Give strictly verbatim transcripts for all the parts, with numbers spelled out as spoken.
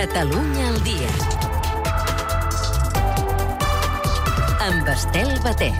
Catalunya al dia. Amb Estel Batet.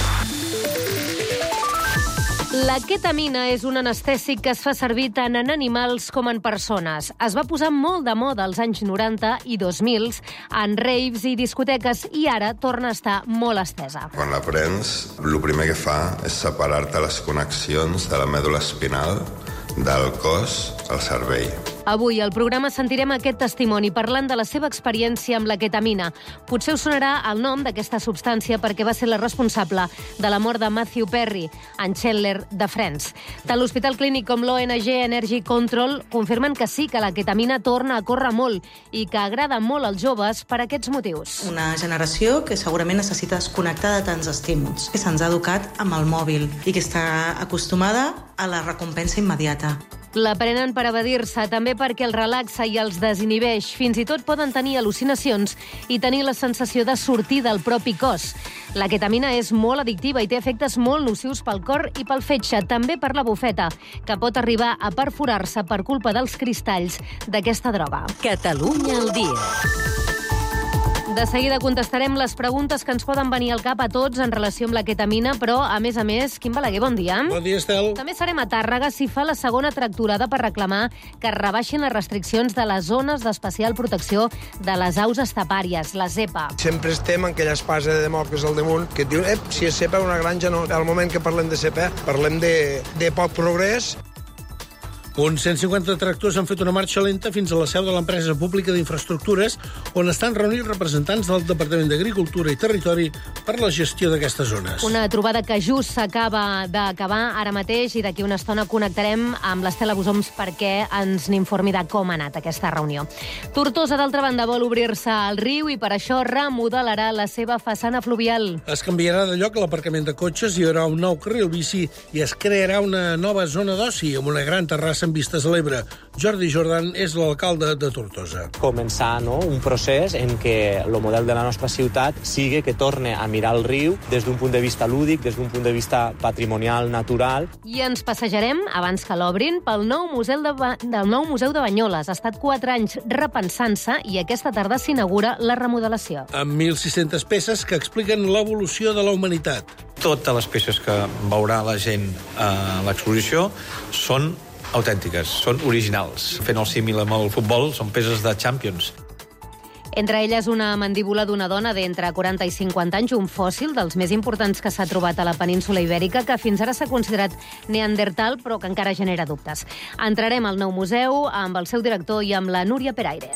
La ketamina és un anestèsic que es fa servir tant en animals com en persones. Es va posar molt de moda als anys noranta i dos mil en raves i discoteques i ara torna a estar molt estesa. Quan la prens, el primer que fa és separar-te les connexions de la mèdula espinal del cos al cervell. Avui al programa sentirem aquest testimoni parlant de la seva experiència amb la ketamina. Potser us sonarà el nom d'aquesta substància perquè va ser la responsable de la mort de Matthew Perry, en Chandler de Friends. Tant l'Hospital Clínic com l'O N G Energy Control confirmen que sí, que la ketamina torna a córrer molt i que agrada molt als joves per aquests motius. Una generació que segurament necessita desconnectar de tants estímuls, que se'ns ha educat amb el mòbil i que està acostumada a la recompensa immediata. La prenen per evadir-se, també perquè el relaxa i els desinhibeix. Fins i tot poden tenir al·lucinacions i tenir la sensació de sortir del propi cos. La ketamina és molt addictiva i té efectes molt nocius pel cor i pel fetge, també per la bufeta, que pot arribar a perforar-se per culpa dels cristalls d'aquesta droga. Catalunya al dia. De seguida contestarem les preguntes que ens poden venir al cap a tots en relació amb la ketamina, però, a més a més, Quim Balaguer, bon dia. Bon dia, Estel. També serem a Tàrrega si fa la segona tracturada per reclamar que es rebaixin les restriccions de les zones d'especial protecció de les aus estepàries, la zepa. Sempre estem en aquella espasa de Demòcrates al damunt que et diuen, ep, si és zepa una granja, no. Al moment que parlem de zepa, parlem de, de poc progrés. Uns cent cinquanta tractors han fet una marxa lenta fins a la seu de l'empresa pública d'infraestructures, on estan reunits representants del Departament d'Agricultura i Territori per la gestió d'aquestes zones. Una trobada que just s'acaba d'acabar ara mateix i d'aquí una estona connectarem amb l'Estela Busoms perquè ens n'informi de com ha anat aquesta reunió. Tortosa, d'altra banda, vol obrir-se al riu i per això remodelarà la seva façana fluvial. Es canviarà de lloc l'aparcament de cotxes, hi haurà un nou carril bici i es crearà una nova zona d'oci amb una gran terrassa amb vistes a l'Ebre. Jordi Jordan és l'alcalde de Tortosa. Començar no, un procés en què el model de la nostra ciutat sigui que torne a mirar el riu des d'un punt de vista lúdic, des d'un punt de vista patrimonial, natural. I ens passejarem, abans que l'obrin, pel nou museu de ba... del nou Museu de Banyoles. Ha estat quatre anys repensant-se i aquesta tarda s'inaugura la remodelació. Amb mil sis-centes peces que expliquen l'evolució de la humanitat. Totes les peces que veurà la gent a l'exposició són autèntiques, són originals. Fent el símil amb el futbol, són peces de Champions. Entre elles una mandíbula d'una dona d'entre quaranta i cinquanta anys, un fòssil dels més importants que s'ha trobat a la península ibèrica, que fins ara s'ha considerat neandertal, però que encara genera dubtes. Entrarem al nou museu amb el seu director i amb la Núria Peraire.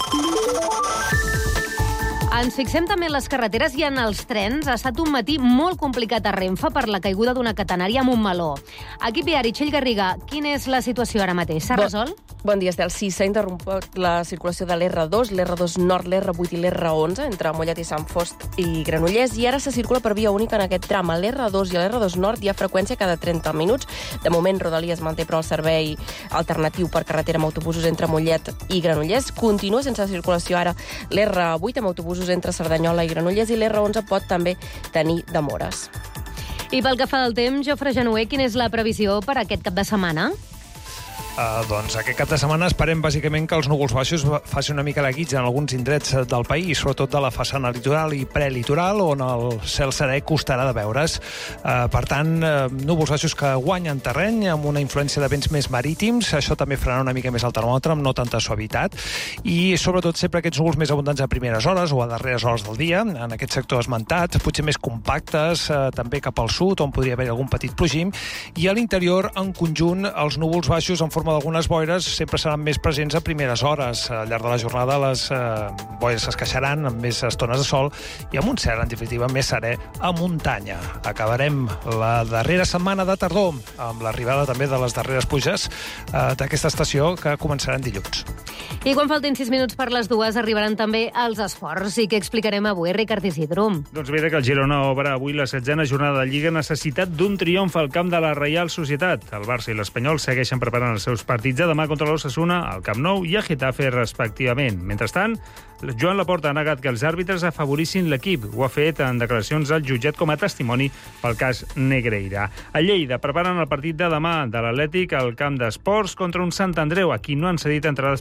Ens fixem també en les carreteres i en els trens. Ha estat un matí molt complicat a Renfe per la caiguda d'una catenària amb un meló. Equip viari, Txell Garriga, quina és la situació ara mateix? S'ha resolt? Bon dia, Estel. Sí, s'ha interromput la circulació de l'R dos, l'R dos Nord, l'R vuit i l'R onze, entre Mollet i Sant Fost i Granollers, i ara se circula per via única en aquest tram. A l'R dos i a l'R dos Nord hi ha freqüència cada trenta minuts. De moment, Rodalies manté però el servei alternatiu per carretera amb autobusos entre Mollet i Granollers. Continua sense circulació ara l'R vuit amb autobusos entre Cerdanyola i Granollers i l'R onze pot també tenir demores. I pel que fa del temps, Jofre Genuer, quina és la previsió per aquest cap de setmana? Uh, doncs aquest cap de setmana esperem bàsicament que els núvols baixos facin una mica la guitza en alguns indrets del país, sobretot de la façana litoral i prelitoral, on el cel serè costarà de veure's. Uh, per tant, uh, núvols baixos que guanyen terreny amb una influència de vents més marítims, això també frenarà una mica més el termòmetre amb no tanta suavitat, i sobretot sempre aquests núvols més abundants a primeres hores o a darreres hores del dia, en aquest sector esmentat, potser més compactes, uh, també cap al sud, on podria haver algun petit plogim, i a l'interior, en conjunt, els núvols baixos en forma d'algunes boires sempre seran més presents a primeres hores. Al llarg de la jornada les eh, boires s'esqueixaran amb més estones de sol i amb un cel, en definitiva, més serè a muntanya. Acabarem la darrera setmana de tardor amb l'arribada també de les darreres pluges eh, d'aquesta estació que començaran dilluns. I quan faltin sis minuts per les dues arribaran també els esports. I què explicarem avui, Ricard Isidro? Doncs mira que el Girona obre avui la setzena jornada de Lliga necessitat d'un triomf al camp de la Reial Societat. El Barça i l'Espanyol segueixen preparant els seus partits de demà contra l'Osasuna, al Camp Nou i a Getafe, respectivament. Mentrestant, Joan Laporta ha negat que els àrbitres afavorissin l'equip. Ho ha fet en declaracions al jutjat com a testimoni pel cas Negreira. A Lleida preparen el partit de demà de l'Atlètic al camp d'Esports contra un Sant Andreu, a qui no han cedit entrades per als seus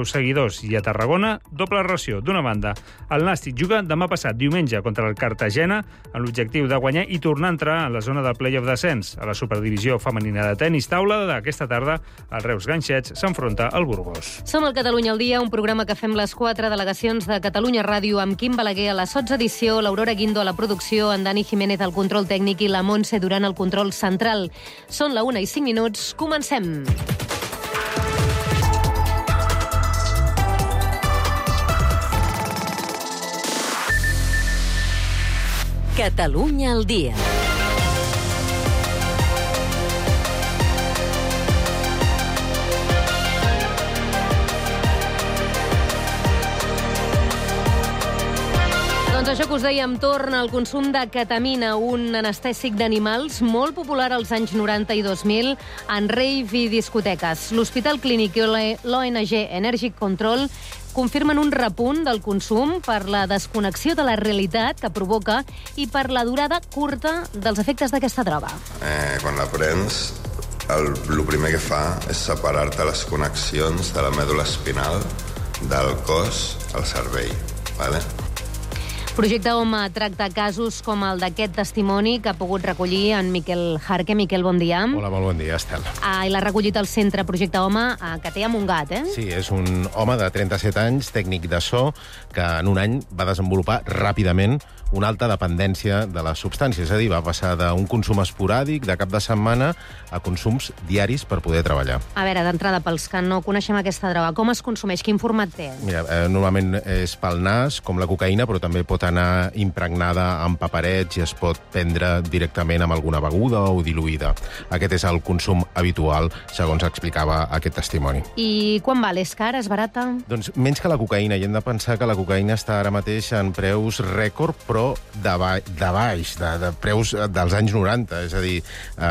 seus seguidors. I a Tarragona, doble ració. D'una banda, el Nàstic juga demà passat, diumenge, contra el Cartagena, amb l'objectiu de guanyar i tornar a entrar en la zona de play-off descens. A la superdivisió femenina de tenis taula d'aquesta tarda, el Reus Ganxets s'enfronta al Burgos. Som al Catalunya al dia, un programa que fem les quatre delegacions de Catalunya Ràdio amb Quim Balaguer a la sots edició, l'Aurora Guindo a la producció, en Dani Jiménez al control tècnic i la Montse Duran al control central. Són la una i cinc minuts. Comencem. Catalunya al dia. Doncs això que us dèiem, torna al consum de ketamina, un anestèsic d'animals molt popular als anys noranta i dos mil en rave i discoteques. L'Hospital Clínic i l'O N G Energy Control confirmen un repunt del consum per la desconnexió de la realitat que provoca i per la durada curta dels efectes d'aquesta droga. Eh, quan la prens, el, el primer que fa és separar-te les connexions de la mèdula espinal del cos al cervell, ¿vale? Projecte Home tracta casos com el d'aquest testimoni que ha pogut recollir en Miquel Jarque. Miquel, bon dia. Hola, molt bon dia, Estel. Ah, i l'ha recollit el centre Projecte Home, ah, que té a Montgat, eh? Sí, és un home de trenta-set anys, tècnic de so, que en un any va desenvolupar ràpidament una alta dependència de les substàncies. És a dir, va passar d'un consum esporàdic de cap de setmana a consums diaris per poder treballar. A veure, d'entrada, pels que no coneixem aquesta droga, com es consumeix? Quin format té? Mira, eh, normalment és pel nas, com la cocaïna, però també pot anar impregnada amb paperets i es pot prendre directament amb alguna beguda o diluïda. Aquest és el consum habitual, segons explicava aquest testimoni. I quan val? És car? És barata? Doncs menys que la cocaïna, i hem de pensar que la cocaïna està ara mateix en preus rècord, però de, ba de baix, de, de preus dels anys noranta. És a dir,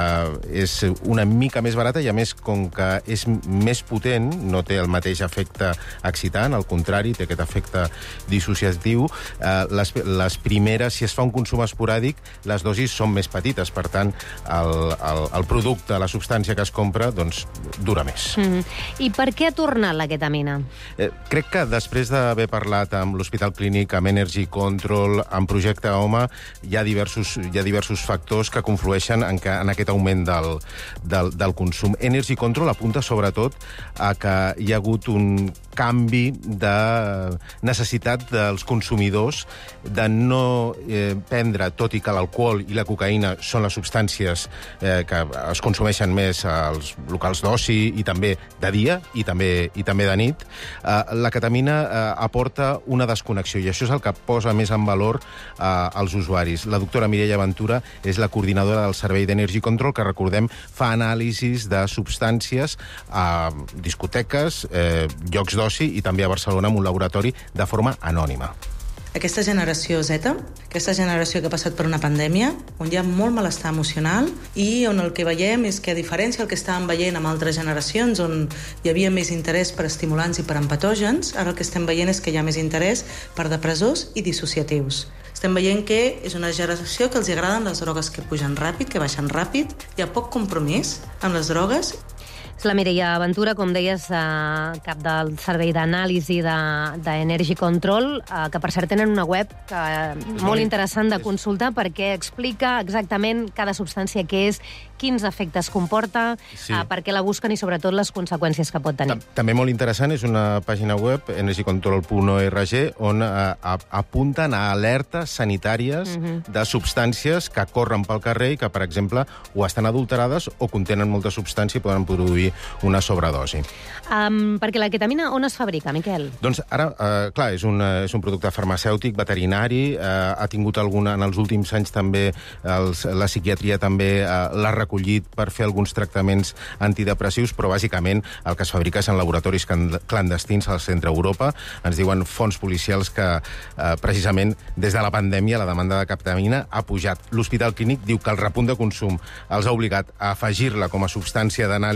eh, és una mica més barata i, a més, com que és més potent, no té el mateix efecte excitant, al contrari, té aquest efecte dissociatiu. Eh, les, les primeres, si es fa un consum esporàdic, les dosis són més petites. Per tant, el, el, el producte, la substància que es compra, doncs, dura més. Mm-hmm. I per què ha tornat la ketamina? Eh, crec que després d'haver parlat amb l'Hospital Clínic, amb Energy Control, amb Projecte Home, hi ha diversos, hi ha diversos factors que conflueixen en, que, en aquest augment del, del, del consum. Energy Control apunta sobretot a que hi ha hagut un canvi de necessitat dels consumidors de no eh, prendre, tot i que l'alcohol i la cocaïna són les substàncies eh, que es consumeixen més als locals d'oci i també de dia i també, i també de nit, eh, la ketamina eh, aporta una desconnexió i això és el que posa més en valor eh, als usuaris. La doctora Mireia Ventura és la coordinadora del Servei d'Energy Control, que, recordem, fa anàlisis de substàncies a discoteques, eh, llocs d'oci i també a Barcelona amb un laboratori de forma anònima. Aquesta generació Z, aquesta generació que ha passat per una pandèmia, on hi ha molt malestar emocional i on el que veiem és que, a diferència del que estàvem veient amb altres generacions, on hi havia més interès per estimulants i per empatògens, ara el que estem veient és que hi ha més interès per depressors i dissociatius. Estem veient que és una generació que els agraden les drogues que pugen ràpid, que baixen ràpid, hi ha poc compromís amb les drogues. És la Mireia Ventura, com deies, eh, cap del servei d'anàlisi d'Energy Control, eh, que per cert tenen una web que, molt, molt interessant de consultar perquè explica exactament cada substància què és, quins efectes comporta, sí. eh, per què la busquen i sobretot les conseqüències que pot tenir. També molt interessant, és una pàgina web, energy control punt org, on eh, apunten a alertes sanitàries uh-huh. de substàncies que corren pel carrer i que, per exemple, o estan adulterades o contenen molta substància i poden produir una sobredosi. Um, perquè la ketamina on es fabrica, Miquel? Doncs ara, eh, clar, és un, és un producte farmacèutic, veterinari, eh, ha tingut alguna, en els últims anys també, els, la psiquiatria també eh, l'ha recollit per fer alguns tractaments antidepressius, però bàsicament el que es fabrica és en laboratoris clandestins al centre Europa. Ens diuen fonts policials que eh, precisament des de la pandèmia la demanda de ketamina ha pujat. L'Hospital Clínic diu que el repunt de consum els ha obligat a afegir-la com a substància d'anàlisi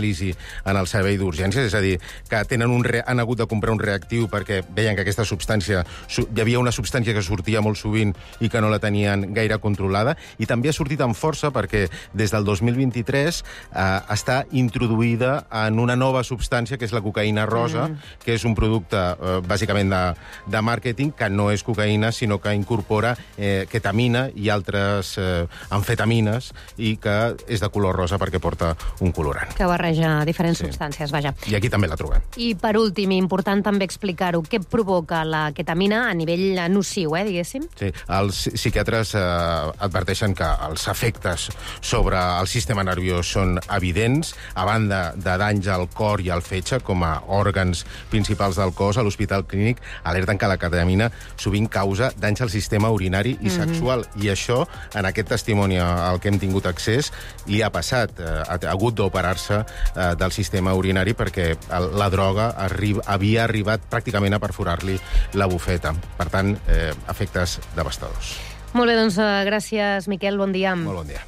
en el servei d'urgències, és a dir, que tenen un re... han hagut de comprar un reactiu perquè veien que aquesta substància... Hi havia una substància que sortia molt sovint i que no la tenien gaire controlada, i també ha sortit amb força perquè des del dos mil vint-i-tres eh, està introduïda en una nova substància, que és la cocaïna rosa, mm. que és un producte, eh, bàsicament, de, de màrqueting, que no és cocaïna, sinó que incorpora eh, ketamina i altres eh, amfetamines, i que és de color rosa perquè porta un colorant. Que barreja diferents sí. substàncies, vaja. I aquí també la trobem. I per últim, important també explicar-ho, què provoca la ketamina a nivell nociu, eh, diguéssim? Sí, els psiquiatres eh, adverteixen que els efectes sobre el sistema nerviós són evidents, a banda de danys al cor i al fetge, com a òrgans principals del cos. A l'Hospital Clínic alerten que la ketamina sovint causa danys al sistema urinari i sexual, mm-hmm. i això, en aquest testimoni al que hem tingut accés, li ha passat. Eh, ha hagut d'operar-se eh, del sistema urinari perquè el, la droga arri havia arribat pràcticament a perforar-li la bufeta. Per tant, eh, efectes devastadors. Molt bé, doncs uh, gràcies, Miquel, bon dia. Molt bon dia.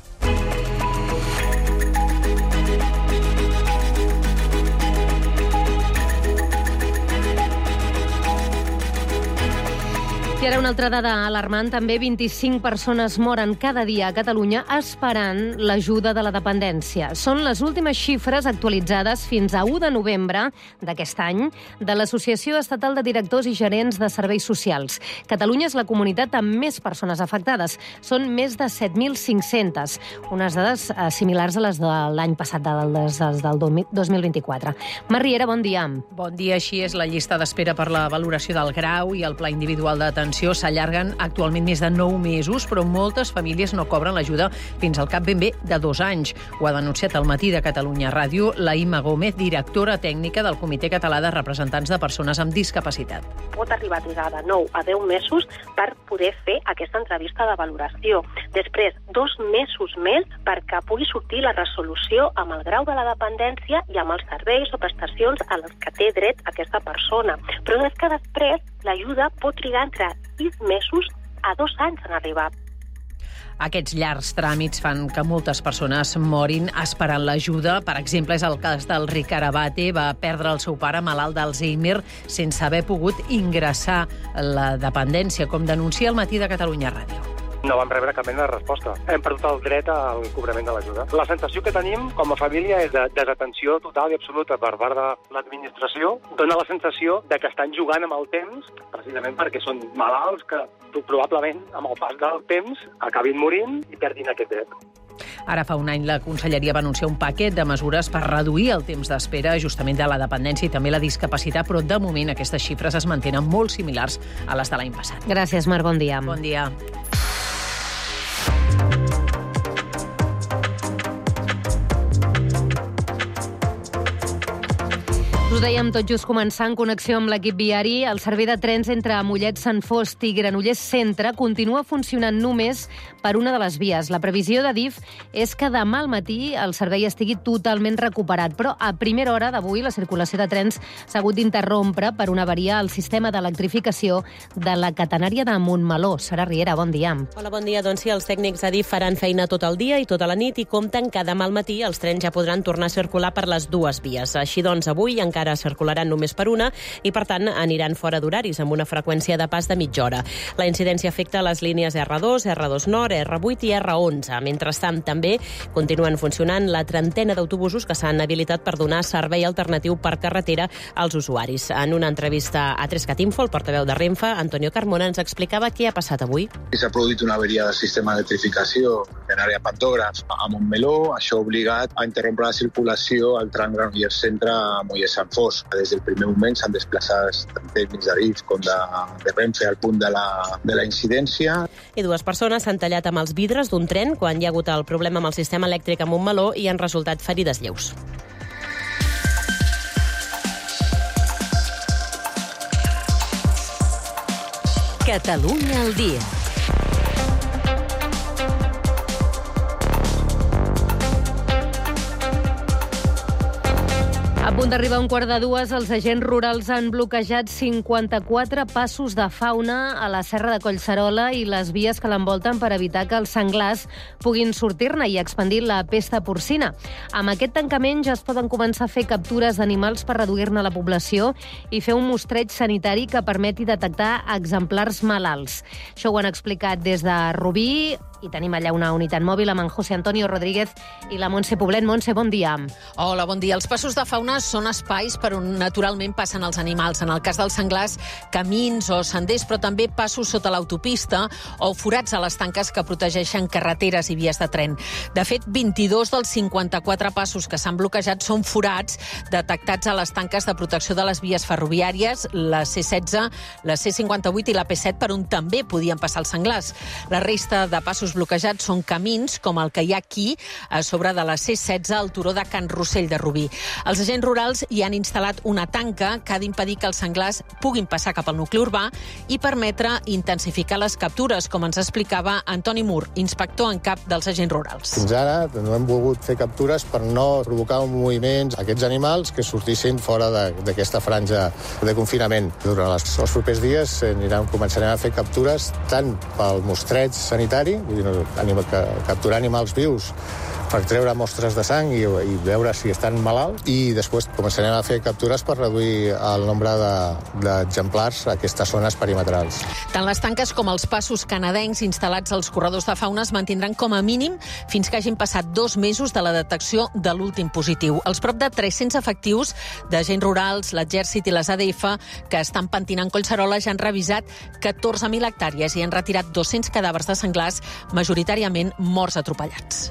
I ara una altra dada alarmant, també vint-i-cinc persones moren cada dia a Catalunya esperant l'ajuda de la dependència. Són les últimes xifres actualitzades fins a u de novembre d'aquest any de l'Associació Estatal de Directors i Gerents de Serveis Socials. Catalunya és la comunitat amb més persones afectades. Són més de set mil cinc-centes, unes dades eh, similars a les de l'any passat, des del, del dos mil vint-i-quatre. Mar Riera, bon dia. Bon dia, així és la llista d'espera per la valoració del grau i el pla individual d'atenció s'allarguen actualment més de nou mesos, però moltes famílies no cobren l'ajuda fins al cap ben bé de dos anys. Ho ha denunciat al Matí de Catalunya Ràdio la Imma Gómez, directora tècnica del Comitè Català de Representants de Persones amb Discapacitat. Pot arribar a trigar de nou a deu mesos per poder fer aquesta entrevista de valoració. Després, dos mesos més perquè pugui sortir la resolució amb el grau de la dependència i amb els serveis o prestacions a les que té dret aquesta persona. Però és que després l'ajuda pot trigar entre sis mesos a dos anys en arribar. Aquests llargs tràmits fan que moltes persones morin esperant l'ajuda. Per exemple, és el cas del Ricard Abate. Va perdre el seu pare malalt d'Alzheimer sense haver pogut ingressar la dependència, com denuncia el Matí de Catalunya Ràdio. No vam rebre cap mena de resposta. Hem perdut el dret al cobrament de l'ajuda. La sensació que tenim com a família és de desatenció total i absoluta per part de l'administració. Dóna la sensació de que estan jugant amb el temps, precisament perquè són malalts que probablement amb el pas del temps acabin morint i perdin aquest dret. Ara fa un any la Conselleria va anunciar un paquet de mesures per reduir el temps d'espera justament de la dependència i també la discapacitat, però de moment aquestes xifres es mantenen molt similars a les de l'any passat. Gràcies, Mar, bon dia. Bon dia. Us dèiem tot just començar en connexió amb l'equip viari. El servei de trens entre Mollet, Sant Fost i Granollers Centre continua funcionant només per una de les vies. La previsió de D I F és que demà al matí el servei estigui totalment recuperat, però a primera hora d'avui la circulació de trens s'ha hagut d'interrompre per una avaria al sistema d'electrificació de la catenària de Montmeló. Sara Riera, bon dia. Hola, bon dia. Doncs sí, els tècnics de D I F faran feina tot el dia i tota la nit i compten que demà al matí els trens ja podran tornar a circular per les dues vies. Així doncs, avui encara circularan només per una i, per tant, aniran fora d'horaris amb una freqüència de pas de mitja hora. La incidència afecta les línies erre dos, erre dos Nord, erre vuit i erre onze. Mentrestant, també continuen funcionant la trentena d'autobusos que s'han habilitat per donar servei alternatiu per carretera als usuaris. En una entrevista a Trescat Info, el portaveu de Renfe, Antonio Carmona, ens explicava què ha passat avui. S'ha produït una avaria del sistema d'electrificació en àrea Pantògraf a Montmeló. Això ha obligat a interrompre la circulació al tram Granollers Centre a Mollet-Sant Fost. Des del primer moment s'han desplaçat tant tècnics de D I F com de, de Renfe al punt de la, de la incidència. I dues persones s'han tallat amb els vidres d'un tren quan hi ha hagut el problema amb el sistema elèctric a Montmeló i han resultat ferides lleus. Catalunya al dia. A punt d'arribar a un quart de dues, els agents rurals han bloquejat cinquanta-quatre passos de fauna a la Serra de Collserola i les vies que l'envolten per evitar que els senglars puguin sortir-ne i expandir la pesta porcina. Amb aquest tancament ja es poden començar a fer captures d'animals per reduir-ne la població i fer un mostreig sanitari que permeti detectar exemplars malalts. Això ho han explicat des de Rubí i tenim allà una unitat mòbil amb en José Antonio Rodríguez i la Montse Poblet. Montse, bon dia. Hola, bon dia. Els passos de fauna són espais per on naturalment passen els animals. En el cas dels senglars, camins o senders, però també passos sota l'autopista o forats a les tanques que protegeixen carreteres i vies de tren. De fet, vint-i-dos dels cinquanta-quatre passos que s'han bloquejat són forats detectats a les tanques de protecció de les vies ferroviàries, la C setze, la C cinquanta-vuit i la P set, per on també podien passar els senglars. La resta de passos bloquejats són camins, com el que hi ha aquí, a sobre de la C setze, al turó de Can Rossell de Rubí. Els agents rurals hi han instal·lat una tanca que ha d'impedir que els senglars puguin passar cap al nucli urbà i permetre intensificar les captures, com ens explicava Antoni Mur, inspector en cap dels agents rurals. Fins ara no hem volgut fer captures per no provocar un moviment a aquests animals que sortissin fora d'aquesta franja de confinament. Durant els, els propers dies anirem, començarem a fer captures tant pel mostreig sanitari, vull dir, anim, capturar animals vius per treure mostres de sang i, i veure si estan malalts, i després començarem a fer captures per reduir el nombre d'exemplars de, a aquestes zones perimetrals. Tant les tanques com els passos canadencs instal·lats als corredors de fauna es mantindran com a mínim fins que hagin passat dos mesos de la detecció de l'últim positiu. Els prop de tres-cents efectius d'agents rurals, l'Exèrcit i les A D F que estan pentinant Collserola ja han revisat catorze mil hectàrees i han retirat dos-cents cadàvers de senglars, majoritàriament morts atropellats.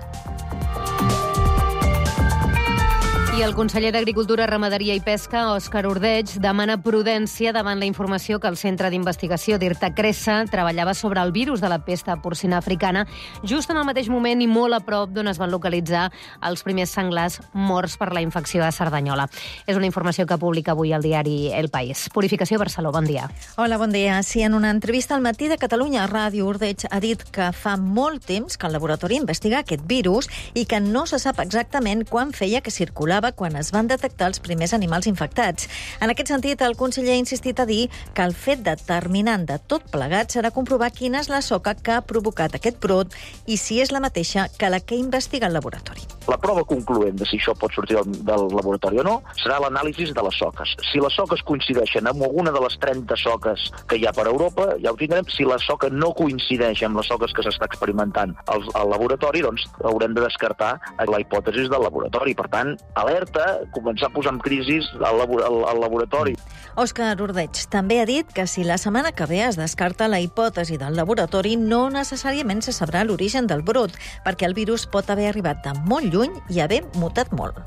I el conseller d'Agricultura, Ramaderia i Pesca, Òscar Ordeig, demana prudència davant la informació que el Centre d'Investigació d'Irta-Cressa treballava sobre el virus de la pesta porcina africana just en el mateix moment i molt a prop d'on es van localitzar els primers senglars morts per la infecció a Cerdanyola. És una informació que publica avui el diari El País. Purificació Barceló, bon dia. Hola, bon dia. Sí, en una entrevista al Matí de Catalunya Ràdio, Ordeig ha dit que fa molt temps que el laboratori investiga aquest virus i que no se sap exactament quan feia que circulava quan es van detectar els primers animals infectats. En aquest sentit, el conseller ha insistit a dir que el fet determinant de tot plegat serà comprovar quina és la soca que ha provocat aquest brot i si és la mateixa que la que investiga el laboratori. La prova concloent de si això pot sortir del, del laboratori o no serà l'anàlisi de les soques. Si les soques coincideixen amb alguna de les trenta soques que hi ha per Europa, ja ho tindrem. Si la soca no coincideix amb les soques que s'està experimentant al, al laboratori, doncs haurem de descartar la hipòtesi del laboratori. Per tant, alerta, començar a posar en crisi al, al, al laboratori. Òscar Ordeig també ha dit que si la setmana que ve es descarta la hipòtesi del laboratori, no necessàriament se sabrà l'origen del brot, perquè el virus pot haver arribat de molt lluny i haver mutat molt.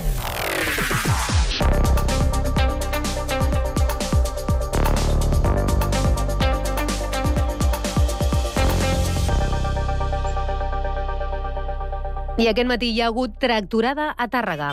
I aquest matí hi ha hagut tractorada a Tàrrega.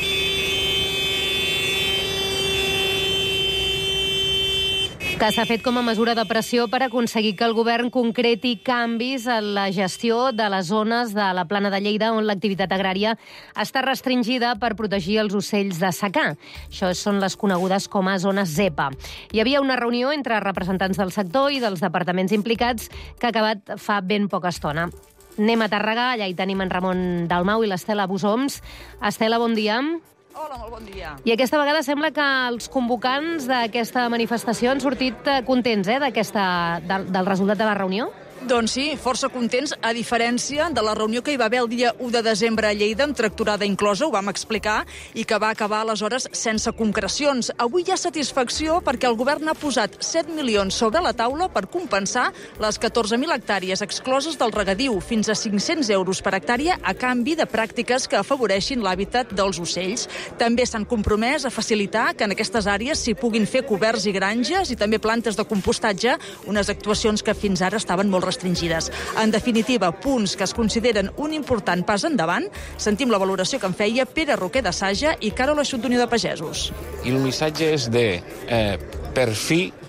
Que s'ha fet com a mesura de pressió per aconseguir que el govern concreti canvis en la gestió de les zones de la Plana de Lleida on l'activitat agrària està restringida per protegir els ocells de secà. Això són les conegudes com a zones ZEPA. Hi havia una reunió entre representants del sector i dels departaments implicats que ha acabat fa ben poca estona. Anem a Tàrrega, allà hi tenim en Ramon Dalmau i l'Estela Busoms. Estela, bon dia. Hola, molt bon dia. I aquesta vegada sembla que els convocants d'aquesta manifestació han sortit contents eh, del, del resultat de la reunió? Doncs sí, força contents, a diferència de la reunió que hi va haver el dia u de desembre a Lleida, amb tractorada inclosa, ho vam explicar, i que va acabar aleshores sense concrecions. Avui hi ha satisfacció perquè el govern ha posat set milions sobre la taula per compensar les catorze mil hectàrees excloses del regadiu, fins a cinc-cents euros per hectàrea a canvi de pràctiques que afavoreixin l'hàbitat dels ocells. També s'han compromès a facilitar que en aquestes àrees s'hi puguin fer coberts i granges i també plantes de compostatge, unes actuacions que fins ara estaven molt restringides. En definitiva, punts que es consideren un important pas endavant. Sentim la valoració que en feia Pere Roquer de Saja i Carol Eixut d'Unió de Pagesos. I el missatge és de, eh, per fi,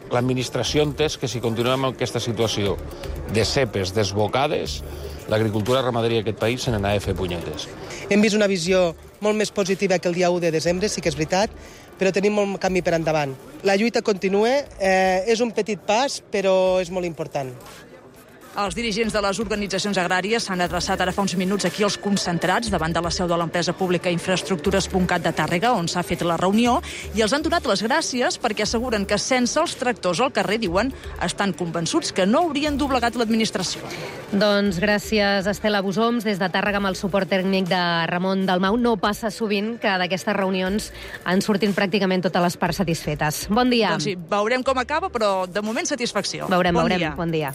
l'administració ha entès que si continuem amb aquesta situació de cepes desbocades, l'agricultura i ramaderia d'aquest país se n'anava a fer punyetes. Hem vist una visió molt més positiva que el dia u de desembre, sí que és veritat, però tenim molt camí per endavant. La lluita continua, eh, és un petit pas, però és molt important. Els dirigents de les organitzacions agràries s'han adreçat ara fa uns minuts aquí als concentrats davant de la seu de l'empresa pública Infraestructures punt cat de Tàrrega, on s'ha fet la reunió, i els han donat les gràcies perquè asseguren que sense els tractors al carrer, diuen, estan convençuts que no haurien doblegat l'administració. Doncs gràcies, Estela Busoms, des de Tàrrega amb el suport tècnic de Ramon Dalmau. No passa sovint que d'aquestes reunions en surtin pràcticament totes les parts satisfetes. Bon dia. Doncs sí, veurem com acaba, però de moment satisfacció. Veurem, bon veurem. Dia. Bon dia.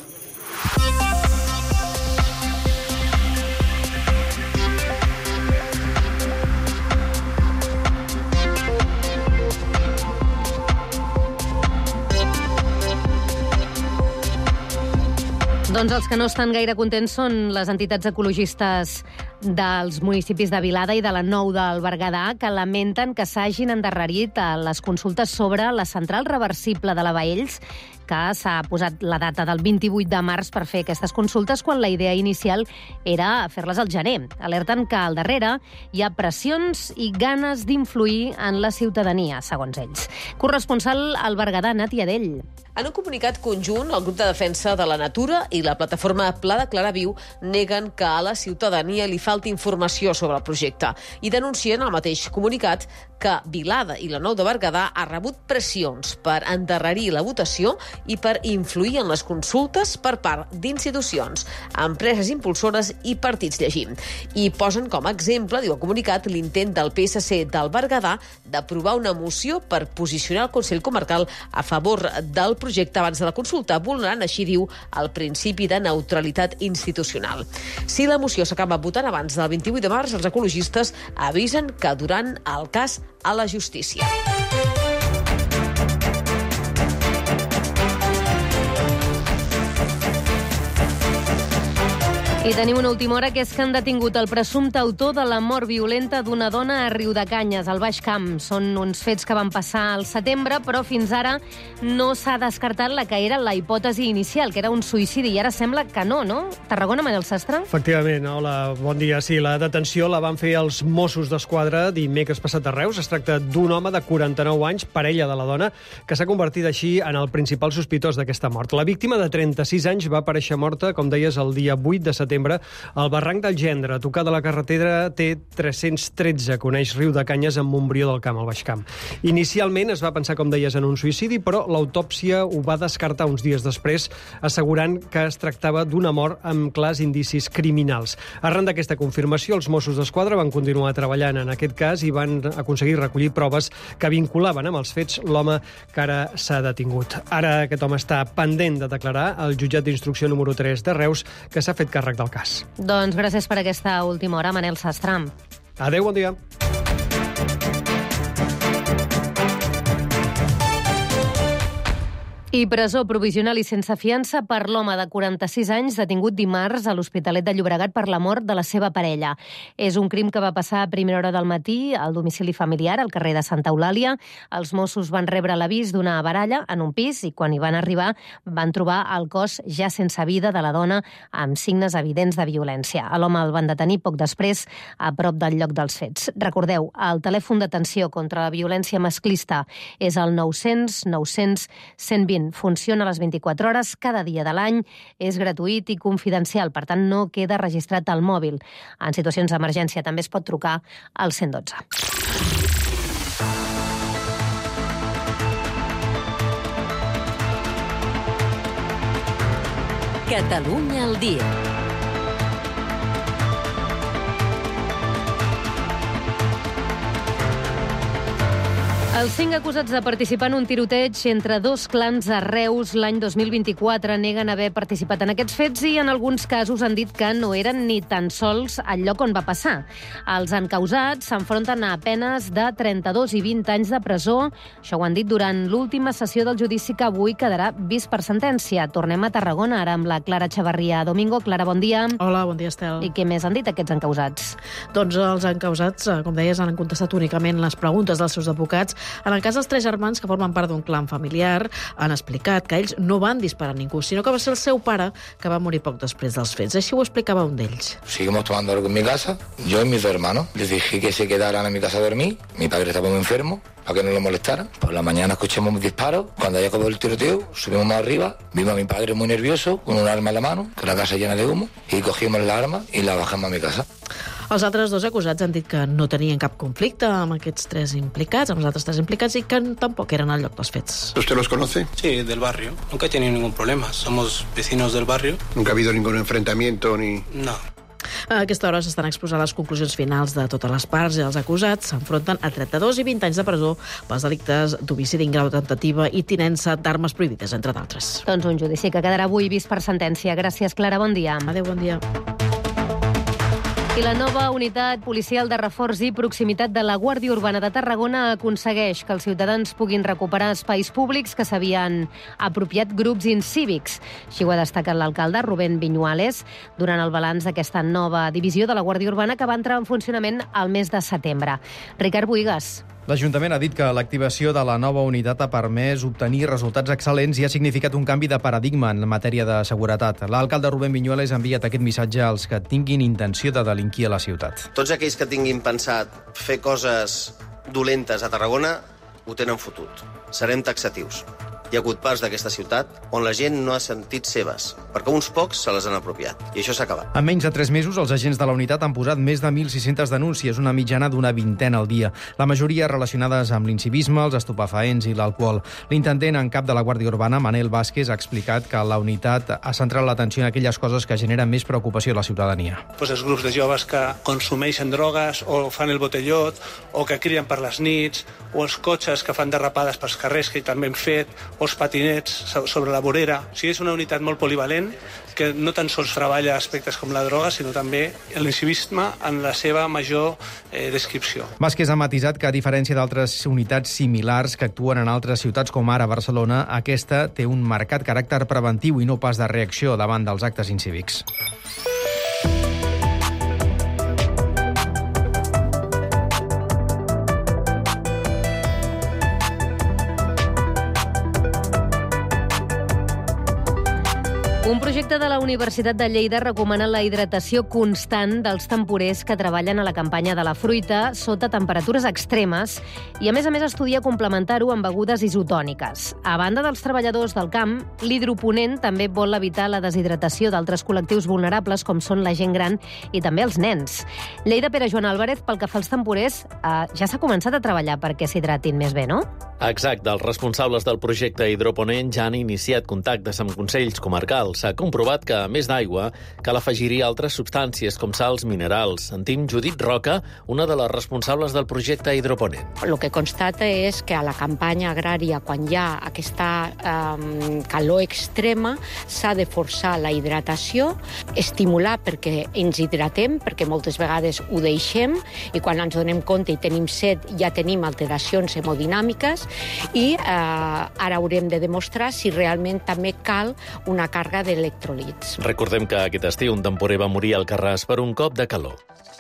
Doncs els que no estan gaire contents són les entitats ecologistes dels municipis de Vilada i de la Nou del Berguedà, que lamenten que s'hagin endarrerit les consultes sobre la central reversible de la Baells, que s'ha posat la data del vint-i-vuit de març per fer aquestes consultes, quan la idea inicial era fer-les al gener. Alerten que al darrere hi ha pressions i ganes d'influir en la ciutadania, segons ells. Corresponsal al Berguedà, Nàtia Dell. En un comunicat conjunt, el grup de defensa de la natura i la plataforma Pla de Clara Viu neguen que a la ciutadania li falti informació sobre el projecte i denuncien al mateix comunicat que Vilada i la Nou de Berguedà ha rebut pressions per endarrerir la votació i per influir en les consultes per part d'institucions, empreses impulsores i partits llegim. I posen com a exemple, diu el comunicat, l'intent del P S C del Berguedà d'aprovar una moció per posicionar el Consell Comarcal a favor del projecte abans de la consulta, vulnerant, així diu, el principi de neutralitat institucional. Si la moció s'acaba votant abans del vint-i-vuit de març, els ecologistes avisen que duran el cas a la justícia. I tenim una última hora, que és que han detingut el presumpte autor de la mort violenta d'una dona a Riudecanyes, al Baix Camp. Són uns fets que van passar al setembre, però fins ara no s'ha descartat la que era la hipòtesi inicial, que era un suïcidi, i ara sembla que no, no? Tarragona, Manel Sastre? Efectivament, hola, bon dia. Sí, la detenció la van fer els Mossos d'Esquadra dimecres passat a Reus. Es tracta d'un home de quaranta-nou anys, parella de la dona, que s'ha convertit així en el principal sospitós d'aquesta mort. La víctima, de trenta-sis anys, va aparèixer morta, com deies, el dia vuit de setembre, al barranc del Gendre, a tocar de la carretera T tres-cents tretze, que uneix Riudecanyes amb Montbrió del Camp, al Baix Camp. Inicialment es va pensar, com deies, en un suïcidi, però l'autòpsia ho va descartar uns dies després, assegurant que es tractava d'una mort amb clars indicis criminals. Arran d'aquesta confirmació, els Mossos d'Esquadra van continuar treballant en aquest cas i van aconseguir recollir proves que vinculaven amb els fets l'home que ara s'ha detingut. Ara aquest home està pendent de declarar al jutjat d'instrucció número tres de Reus, que s'ha fet càrrec del cas. Doncs gràcies per aquesta última hora, Manel Sastre. Adéu, bon dia. I presó provisional i sense fiança per l'home de quaranta-sis anys detingut dimarts a l'Hospitalet de Llobregat per la mort de la seva parella. És un crim que va passar a primera hora del matí al domicili familiar, al carrer de Santa Eulàlia. Els Mossos van rebre l'avís d'una baralla en un pis i quan hi van arribar van trobar el cos ja sense vida de la dona amb signes evidents de violència. A l'home el van detenir poc després a prop del lloc dels fets. Recordeu, el telèfon d'atenció contra la violència masclista és el nou cents nou cents cent vint. Funciona a les vint-i-quatre hores cada dia de l'any, és gratuït i confidencial, per tant no queda registrat al mòbil. En situacions d'emergència també es pot trucar al cent dotze. Catalunya al dia. Els cinc acusats de participar en un tiroteig entre dos clans a Reus l'any dos mil vint-i-quatre neguen haver participat en aquests fets i en alguns casos han dit que no eren ni tan sols al lloc on va passar. Els encausats s'enfronten a penes de trenta-dos i vint anys de presó. Això ho han dit durant l'última sessió del judici, que avui quedarà vist per sentència. Tornem a Tarragona, ara amb la Clara Chavarria Domingo. Clara, bon dia. Hola, bon dia, Estel. I què més han dit aquests encausats? Doncs els encausats, com deies, han contestat únicament les preguntes dels seus advocats En el cas dels tres germans que formen part d'un clan familiar, han explicat que ells no van disparar a ningú, sinó que va ser el seu pare que va morir poc després dels fets. Així ho explicava un d'ells. Seguimos tomando algo en mi casa, yo y mis dos hermanos. Les dije que se quedaran en mi casa a dormir. Mi padre estaba muy enfermo, para que no lo molestaran. Por la mañana escuchamos disparos. Cuando haya acabado el tiroteo, subimos más arriba. Vimos a mi padre muy nervioso, con un arma en la mano, con la casa llena de humo, y cogimos la arma y la bajamos a mi casa. Els altres dos acusats han dit que no tenien cap conflicte amb aquests tres implicats, amb els altres tres implicats, i que tampoc eren al lloc dels fets. ¿Usted los conoce? Sí, del barrio. Nunca he tenido ningún problema. Somos vecinos del barrio. ¿Nunca ha habido ningún enfrentamiento ni...? No. A aquesta hora s'estan exposant les conclusions finals de totes les parts i els acusats s'enfronten a trenta-dos i vint anys de presó pels delictes d'homicidi en grau de temptativa i tinença d'armes prohibides, entre d'altres. Doncs un judici que quedarà avui vist per sentència. Gràcies, Clara. Bon dia. Adéu, bon dia. I la nova unitat policial de reforç i proximitat de la Guàrdia Urbana de Tarragona aconsegueix que els ciutadans puguin recuperar espais públics que s'havien apropiat grups incívics. Així ho ha destacat l'alcalde Rubén Viñuales durant el balanç d'aquesta nova divisió de la Guàrdia Urbana que va entrar en funcionament al mes de setembre. Ricard Buigas. L'Ajuntament ha dit que l'activació de la nova unitat ha permès obtenir resultats excel·lents i ha significat un canvi de paradigma en matèria de seguretat. L'alcalde Rubén Viñuales ha enviat aquest missatge als que tinguin intenció de delinquir a la ciutat. Tots aquells que tinguin pensat fer coses dolentes a Tarragona ho tenen fotut. Serem taxatius. Hi ha hagut parts d'aquesta ciutat on la gent no ha sentit seves, perquè uns pocs se les han apropiat. I això s'ha acabat. En menys de tres mesos, els agents de la unitat han posat més de mil sis-centes denúncies, una mitjana d'una vintena al dia. La majoria relacionades amb l'incivisme, els estupefaents i l'alcohol. L'intendent en cap de la Guàrdia Urbana, Manel Vázquez, ha explicat que la unitat ha centrat l'atenció en aquelles coses que generen més preocupació a la ciutadania. Pues els grups de joves que consumeixen drogues o fan el botellot o que criden per les nits o els cotxes que fan derrapades pels carrers, que també hem fet, o els patinets sobre la vorera. O sigui, és una unitat molt polivalent que no tan sols treballa aspectes com la droga, sinó també l'incivisme en la seva major eh, descripció. Vázquez ha matisat que, a diferència d'altres unitats similars que actuen en altres ciutats com ara Barcelona, aquesta té un marcat caràcter preventiu i no pas de reacció davant dels actes incívics. Un projecte de la Universitat de Lleida recomana la hidratació constant dels temporers que treballen a la campanya de la fruita sota temperatures extremes i, a més a més, estudia complementar-ho amb begudes isotòniques. A banda dels treballadors del camp, l'hidroponent també vol evitar la deshidratació d'altres col·lectius vulnerables com són la gent gran i també els nens. Lleida, Pere Joan Álvarez, pel que fa als temporers, eh, ja s'ha començat a treballar perquè s'hidratin més bé, no? Exacte. Els responsables del projecte Hidroponent ja han iniciat contactes amb consells comarcals. S'ha comprovat que, a més d'aigua, cal afegir-hi altres substàncies com sals minerals. Sentim Judit Roca, una de les responsables del projecte Hidroponent. El que constata és que a la campanya agrària, quan hi ha aquesta eh, calor extrema, s'ha de forçar la hidratació, estimular perquè ens hidratem, perquè moltes vegades ho deixem, i quan ens donem compte i tenim set, ja tenim alteracions hemodinàmiques, i eh, ara haurem de demostrar si realment també cal una càrrega d'electrolits. Recordem que aquest estiu un temporer va morir al Carràs per un cop de calor.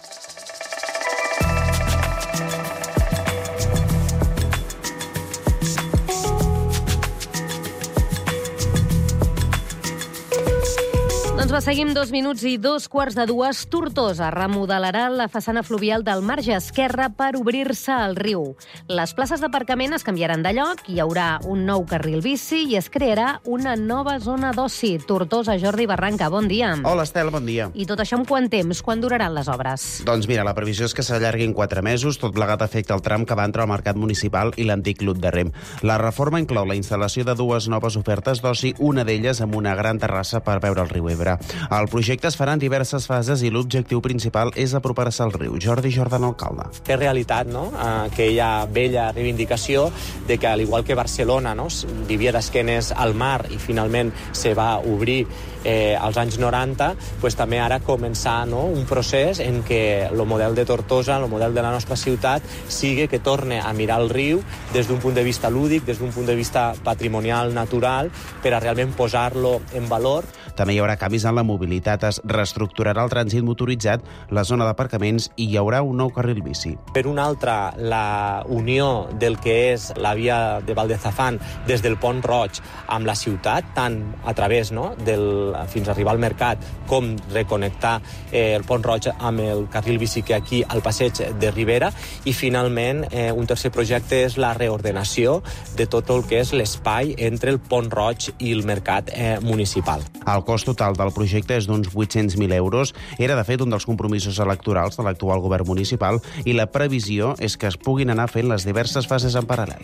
Doncs va, seguim dos minuts i dos quarts de dues. Tortosa remodelarà la façana fluvial del marge esquerre per obrir-se al riu. Les places d'aparcament es canviaran de lloc, hi haurà un nou carril bici i es crearà una nova zona d'oci. Tortosa, Jordi Barranca, bon dia. Hola, Estel, bon dia. I tot això en quant temps? Quan duraran les obres? Doncs mira, la previsió és que s'allarguin quatre mesos, tot plegat afecta el tram que va entre el Mercat Municipal i l'antic Club de Rem. La reforma inclou la instal·lació de dues noves ofertes d'oci, una d'elles amb una gran terrassa per veure el riu Ebre. El projecte es farà en diverses fases i l'objectiu principal és apropar-se al riu. Jordi Jordan, alcalde. És realitat, no?, aquella vella reivindicació de que, al igual que Barcelona, no?, vivia d'esquenes al mar i finalment se va obrir eh, als anys noranta, pues, també ara començar, no?, un procés en què el model de Tortosa, el model de la nostra ciutat, sigui que torne a mirar el riu des d'un punt de vista lúdic, des d'un punt de vista patrimonial, natural, per a realment posar-lo en valor. També hi haurà canvis fomentant la mobilitat. Es reestructurarà el trànsit motoritzat, la zona d'aparcaments i hi haurà un nou carril bici. Per una altra, la unió del que és la via de Valdezafán des del Pont Roig amb la ciutat, tant a través, no, del, fins a arribar al mercat, com reconnectar eh, el Pont Roig amb el carril bici que aquí al passeig de Ribera. I finalment, eh, un tercer projecte és la reordenació de tot el que és l'espai entre el Pont Roig i el mercat eh, municipal. El cost total del projecte és d'uns vuit-cents mil euros. Era, de fet, un dels compromisos electorals de l'actual govern municipal i la previsió és que es puguin anar fent les diverses fases en paral·lel.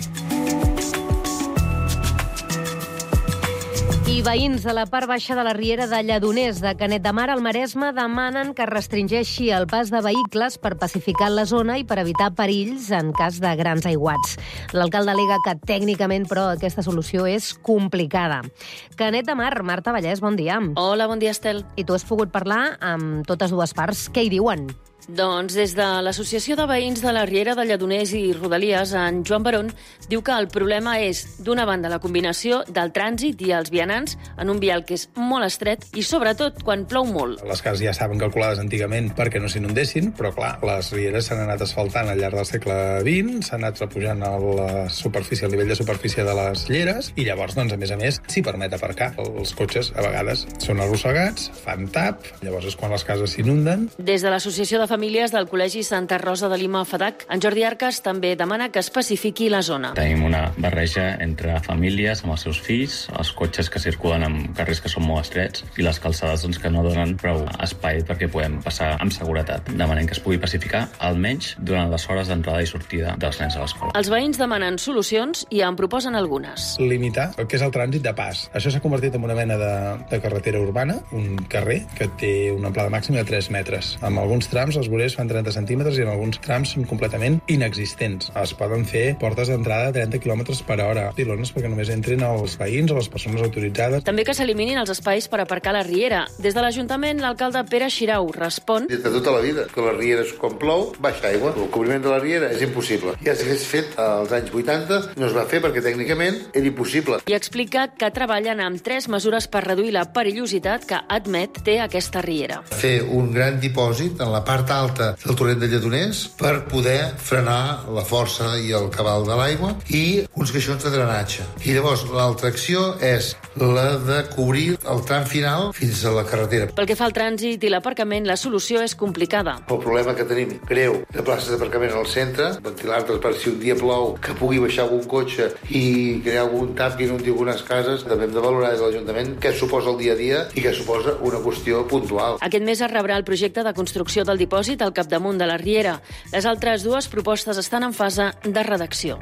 I veïns de la part baixa de la riera de Lledoners, de Canet de Mar al Maresme, demanen que restringeixi el pas de vehicles per pacificar la zona i per evitar perills en cas de grans aiguats. L'alcalde alega que tècnicament, però, aquesta solució és complicada. Canet de Mar, Marta Vallès, bon dia. Hola, bon dia, Estel. I tu has pogut parlar amb totes dues parts. Què hi diuen? Doncs des de l'Associació de Veïns de la Riera de Lledoners i Rodalies, en Joan Barón, diu que el problema és, d'una banda, la combinació del trànsit i els vianants en un vial que és molt estret i, sobretot, quan plou molt. Les cases ja estaven calculades antigament perquè no s'inundessin, però, clar, les rieres s'han anat asfaltant al llarg del segle vint, s'han anat repujant a la superfície, al nivell de superfície de les lleres, i llavors, doncs, a més a més, s'hi permet aparcar. Els cotxes, a vegades, són arrossegats, fan tap, llavors és quan les cases s'inunden. Des de l'Associació de Famílies del Col·legi Santa Rosa de Lima FADAC, en Jordi Arcas també demana que especifiqui la zona. Tenim una barreja entre famílies amb els seus fills, els cotxes que circulen en carrers que són molt estrets i les calçades doncs, que no donen prou espai perquè podem passar amb seguretat. Demanem que es pugui pacificar almenys durant les hores d'entrada i sortida dels nens a l'escola. Els veïns demanen solucions i en proposen algunes. Limitar el que és el trànsit de pas. Això s'ha convertit en una mena de, de carretera urbana, un carrer que té una amplada màxima de tres metres. Amb alguns trams els vorers fan trenta centímetres i en alguns trams són completament inexistents. Es poden fer portes d'entrada de trenta quilòmetres per hora. Pilones perquè només entrin els veïns o les persones autoritzades. També que s'eliminin els espais per aparcar la riera. Des de l'Ajuntament, l'alcalde Pere Xirau respon... Des de tota la vida, que les rieres, quan plou, baixa aigua. El cobriment de la riera és impossible. Ja s'hagués fet als anys vuitanta, no es va fer perquè tècnicament era impossible. I explica que treballen amb tres mesures per reduir la perillositat que admet té aquesta riera. Fer un gran dipòsit en la part alta del torrent de Lledoners per poder frenar la força i el cabal de l'aigua i uns caixons de drenatge. I llavors l'altra acció és la de cobrir el tram final fins a la carretera. Pel que fa al trànsit i l'aparcament, la solució és complicada. El problema que tenim greu de places d'aparcament al centre, ventilar-les per si un dia plou, que pugui baixar algun cotxe i crear algun tap que inundi algunes cases, també hem de valorar des de l'Ajuntament què suposa el dia a dia i què suposa una qüestió puntual. Aquest mes es rebrà el projecte de construcció del dipòsit al capdamunt de la riera. Les altres dues propostes estan en fase de redacció.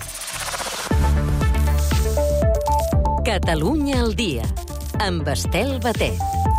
Catalunya al dia, amb Estel Batet.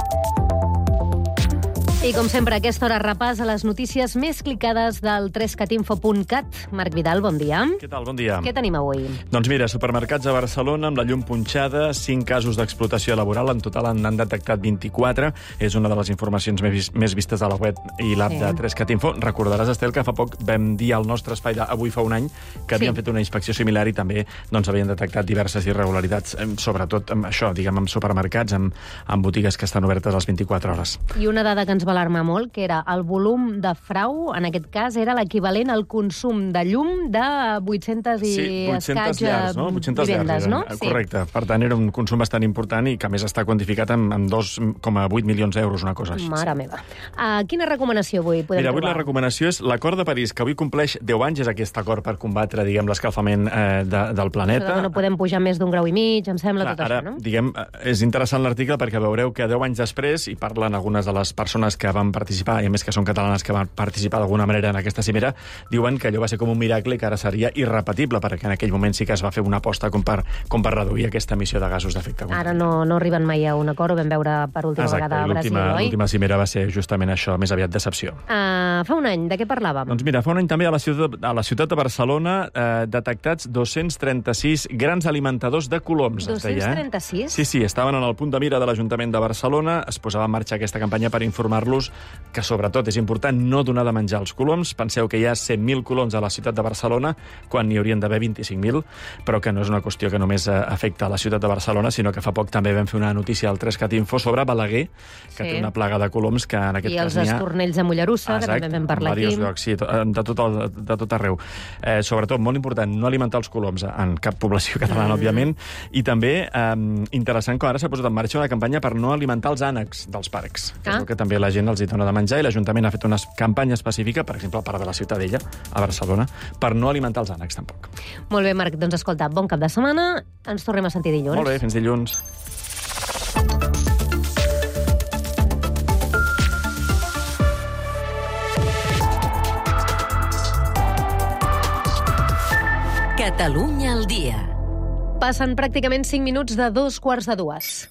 I com sempre, a aquesta hora repàs a les notícies més clicades del tres cat info punt cat. Marc Vidal, bon dia. Què tal? Bon dia. Què tenim avui? Doncs mira, supermercats a Barcelona amb la llum punxada, cinc casos d'explotació laboral, en total n'han detectat vint-i-quatre. És una de les informacions més, més vistes a la web i l'app sí. de tres cat info. Recordaràs, Estel, que fa poc vam dir al nostre espai d'avui fa un any que havien sí. fet una inspecció similar i també doncs, havien detectat diverses irregularitats, sobretot amb això, diguem, amb supermercats, amb, amb botigues que estan obertes a les vint-i-quatre hores. I una dada que ens va alarmar molt, que era el volum de frau, en aquest cas era l'equivalent al consum de llum de vuit-centes i sí, vuit-centes escaig llars, no? vuit-centes vivendes, llars, no? Correcte. Sí. Per tant, era un consum bastant important i que a més està quantificat amb, amb dos coma vuit milions d'euros, una cosa així. Mare meva. Uh, quina recomanació avui podem Mira, avui trobar? La recomanació és l'Acord de París, que avui compleix deu anys, és aquest acord per combatre, diguem, l'escalfament eh, de, del planeta. Això no podem pujar més d'un grau i mig, em sembla, Clar, tot ara, això, no? Diguem, és interessant l'article perquè veureu que deu anys després, i parlen algunes de les persones que van participar, i a més que són catalanes que van participar d'alguna manera en aquesta cimera, diuen que allò va ser com un miracle i que ara seria irrepetible, perquè en aquell moment sí que es va fer una aposta com per, com per reduir aquesta emissió de gasos d'efecte. Ara no, no arriben mai a un acord, ho vam veure per última Exacte, vegada a Brasil, oi? L'última cimera va ser justament això, més aviat decepció. Uh, fa un any, de què parlàvem? Doncs mira, fa un any també a la ciutat, a la ciutat de Barcelona eh, detectats dos-cents trenta-sis grans alimentadors de coloms, es deia. dos-cents trenta-sis? Sí, sí, estaven en el punt de mira de l'Ajuntament de Barcelona, es posava en marxa aquesta campanya per informar-los informar-los que sobretot és important no donar de menjar als coloms. Penseu que hi ha cent mil coloms a la ciutat de Barcelona, quan n'hi haurien d'haver vint-i-cinc mil, però que no és una qüestió que només afecta a la ciutat de Barcelona, sinó que fa poc també vam fer una notícia al tres cat info sobre Balaguer, que Sí. té una plaga de coloms que en aquest I cas els n'hi ha... estornells de Mollerussa, que també vam parlar en aquí. diversos llocs, sí, de tot, el, de tot arreu. Eh, sobretot, molt important, no alimentar els coloms en cap població catalana, mm. òbviament, i també eh, interessant que ara s'ha posat en marxa una campanya per no alimentar els ànecs dels parcs, que Ah. és el que també la gent els hi dona de menjar, i l'Ajuntament ha fet una campanya específica, per exemple, al Parc de la Ciutadella, a Barcelona, per no alimentar els ànecs, tampoc. Molt bé, Marc, doncs escolta, bon cap de setmana. Ens tornem a sentir dilluns. Molt bé, fins dilluns. Catalunya al dia. Passen pràcticament cinc minuts de dos quarts de dues.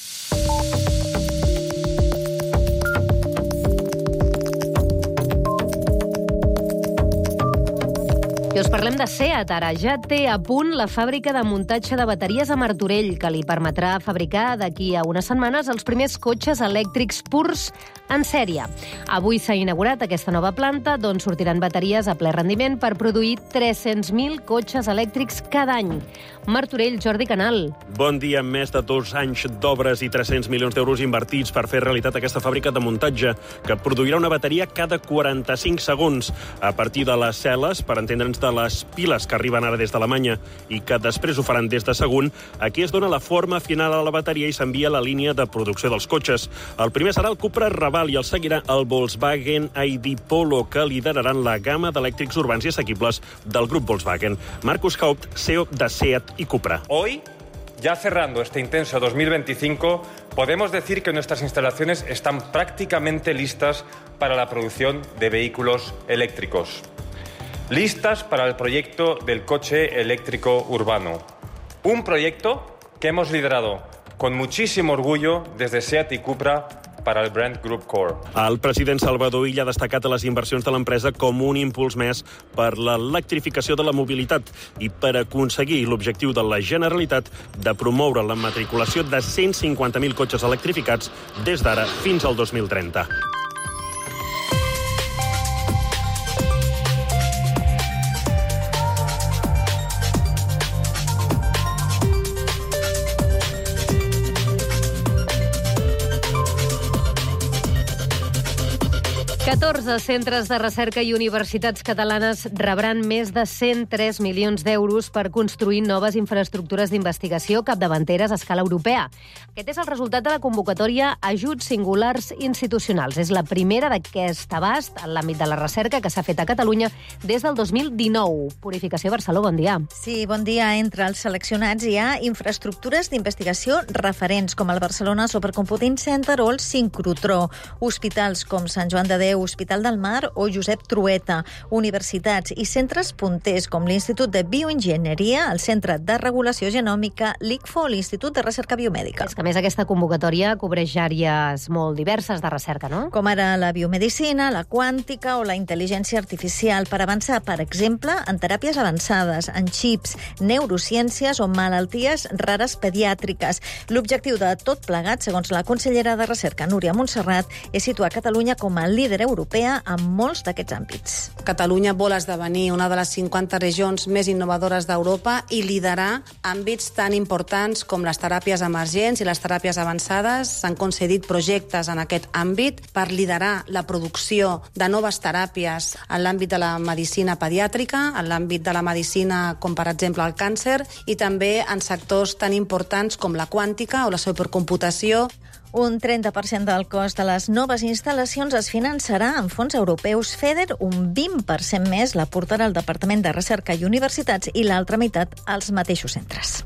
I us parlem de SEAT, ara. Ja té a punt la fàbrica de muntatge de bateries a Martorell, que li permetrà fabricar d'aquí a unes setmanes els primers cotxes elèctrics purs en sèrie. Avui s'ha inaugurat aquesta nova planta, d'on sortiran bateries a ple rendiment per produir tres-cents mil cotxes elèctrics cada any. Martorell, Jordi Canal. Bon dia. Més de dos anys d'obres i tres-cents milions d'euros invertits per fer realitat aquesta fàbrica de muntatge, que produirà una bateria cada quaranta-cinc segons, a partir de les cel·les, per entendre'ns, de les piles que arriben ara des d'Alemanya i que després ho faran des de Sagunt. Aquí es dona la forma final a la bateria i s'envia a la línia de producció dels cotxes. El primer serà el Cupra Raval i el seguirà el Volkswagen I D Polo, que lideraran la gamma d'elèctrics urbans i assequibles del grup Volkswagen. Markus Haupt, C E O de SEAT y Cupra. Hoy, ya cerrando este intenso dos mil veinticinco, podemos decir que nuestras instalaciones están prácticamente listas para la producción de vehículos eléctricos. Listas para el proyecto del coche eléctrico urbano. Un proyecto que hemos liderado con muchísimo orgullo desde SEAT y Cupra para el Brand Group Core. El president Salvador Illa ha destacat les inversions de l'empresa com un impuls més per l'electrificació de la mobilitat i per aconseguir l'objectiu de la Generalitat de promoure la matriculació de cent cinquanta mil cotxes electrificats des d'ara fins al dos mil trenta. catorze centres de recerca i universitats catalanes rebran més de cent tres milions d'euros per construir noves infraestructures d'investigació capdavanteres a escala europea. Aquest és el resultat de la convocatòria Ajuts Singulars Institucionals. És la primera d'aquest abast en l'àmbit de la recerca que s'ha fet a Catalunya des del dos mil dinou. Purificació Barceló, bon dia. Sí, bon dia. Entre els seleccionats hi ha infraestructures d'investigació referents, com el Barcelona Supercomputing Center o el Sincrotró, hospitals com Sant Joan de Déu, Hospital del Mar o Josep Trueta, universitats i centres punters com l'Institut de Bioenginyeria, el Centre de Regulació Genòmica, l'I C F O, l'Institut de Recerca Biomèdica. És que, a més, aquesta convocatòria cobreix àrees molt diverses de recerca, no? Com ara la biomedicina, la quàntica o la intel·ligència artificial, per avançar, per exemple, en teràpies avançades, en xips, neurociències o malalties rares pediàtriques. L'objectiu de tot plegat, segons la consellera de Recerca, Núria Montserrat, és situar Catalunya com a líder europea en molts d'aquests àmbits. Catalunya vol esdevenir una de les cinquanta regions més innovadores d'Europa i liderar àmbits tan importants com les teràpies emergents i les teràpies avançades. S'han concedit projectes en aquest àmbit per liderar la producció de noves teràpies en l'àmbit de la medicina pediàtrica, en l'àmbit de la medicina com per exemple el càncer i també en sectors tan importants com la quàntica o la supercomputació. Un trenta per cent del cost de les noves instal·lacions es finançarà amb fons europeus FEDER, un vint per cent més l'aportarà el Departament de Recerca i Universitats i l'altra meitat als mateixos centres.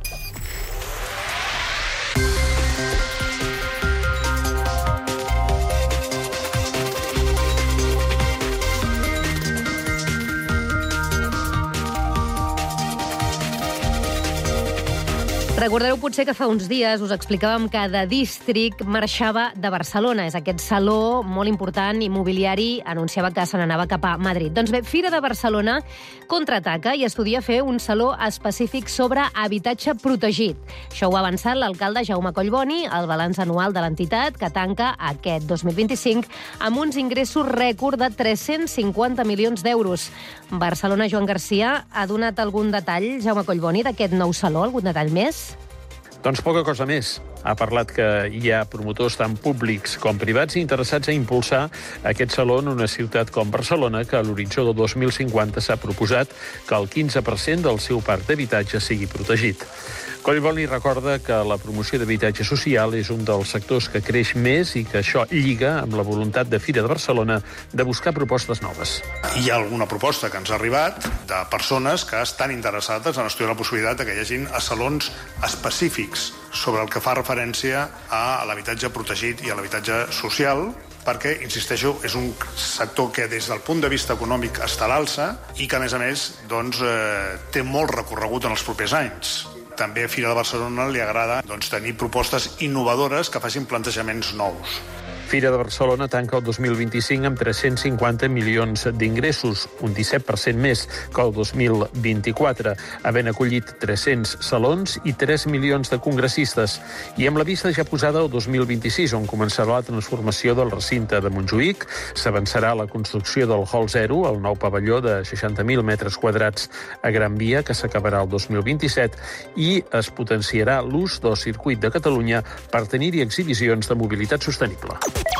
Recordareu potser que fa uns dies us explicàvem que The District marxava de Barcelona. És aquest saló molt important immobiliari, anunciava que se n'anava cap a Madrid. Doncs bé, Fira de Barcelona contraataca i estudia fer un saló específic sobre habitatge protegit. Això ho ha avançat l'alcalde Jaume Collboni al balanç anual de l'entitat, que tanca aquest dos mil vint-i-cinc amb uns ingressos rècord de tres-cents cinquanta milions d'euros. Barcelona, Joan Garcia, ha donat algun detall, Jaume Collboni, d'aquest nou saló? Algun detall més? Doncs poca cosa més. Ha parlat que hi ha promotors tant públics com privats interessats a impulsar aquest saló en una ciutat com Barcelona, que a l'horitzó del dos mil cinquanta s'ha proposat que el quinze per cent del seu parc d'habitatge sigui protegit. Collboni recorda que la promoció d'habitatge social és un dels sectors que creix més i que això lliga amb la voluntat de Fira de Barcelona de buscar propostes noves. Hi ha alguna proposta que ens ha arribat de persones que estan interessades en estudiar la possibilitat que hi hagin salons específics sobre el que fa referència a l'habitatge protegit i a l'habitatge social, perquè, insisteixo, és un sector que des del punt de vista econòmic està a l'alça i que, a més a més, doncs, eh, té molt recorregut en els propers anys. També a Fira de Barcelona li agrada doncs, tenir propostes innovadores que facin plantejaments nous. Fira de Barcelona tanca el dos mil vint-i-cinc amb tres-cents cinquanta milions d'ingressos, un disset per cent més que el dos mil vint-i-quatre, havent acollit tres-cents salons i tres milions de congressistes. I amb la vista ja posada al dos mil vint-i-sis, on començarà la transformació del recinte de Montjuïc, s'avançarà la construcció del Hall Zero, el nou pavelló de seixanta mil metres quadrats a Gran Via, que s'acabarà el dos mil vint-i-set, i es potenciarà l'ús del circuit de Catalunya per tenir-hi exhibicions de mobilitat sostenible.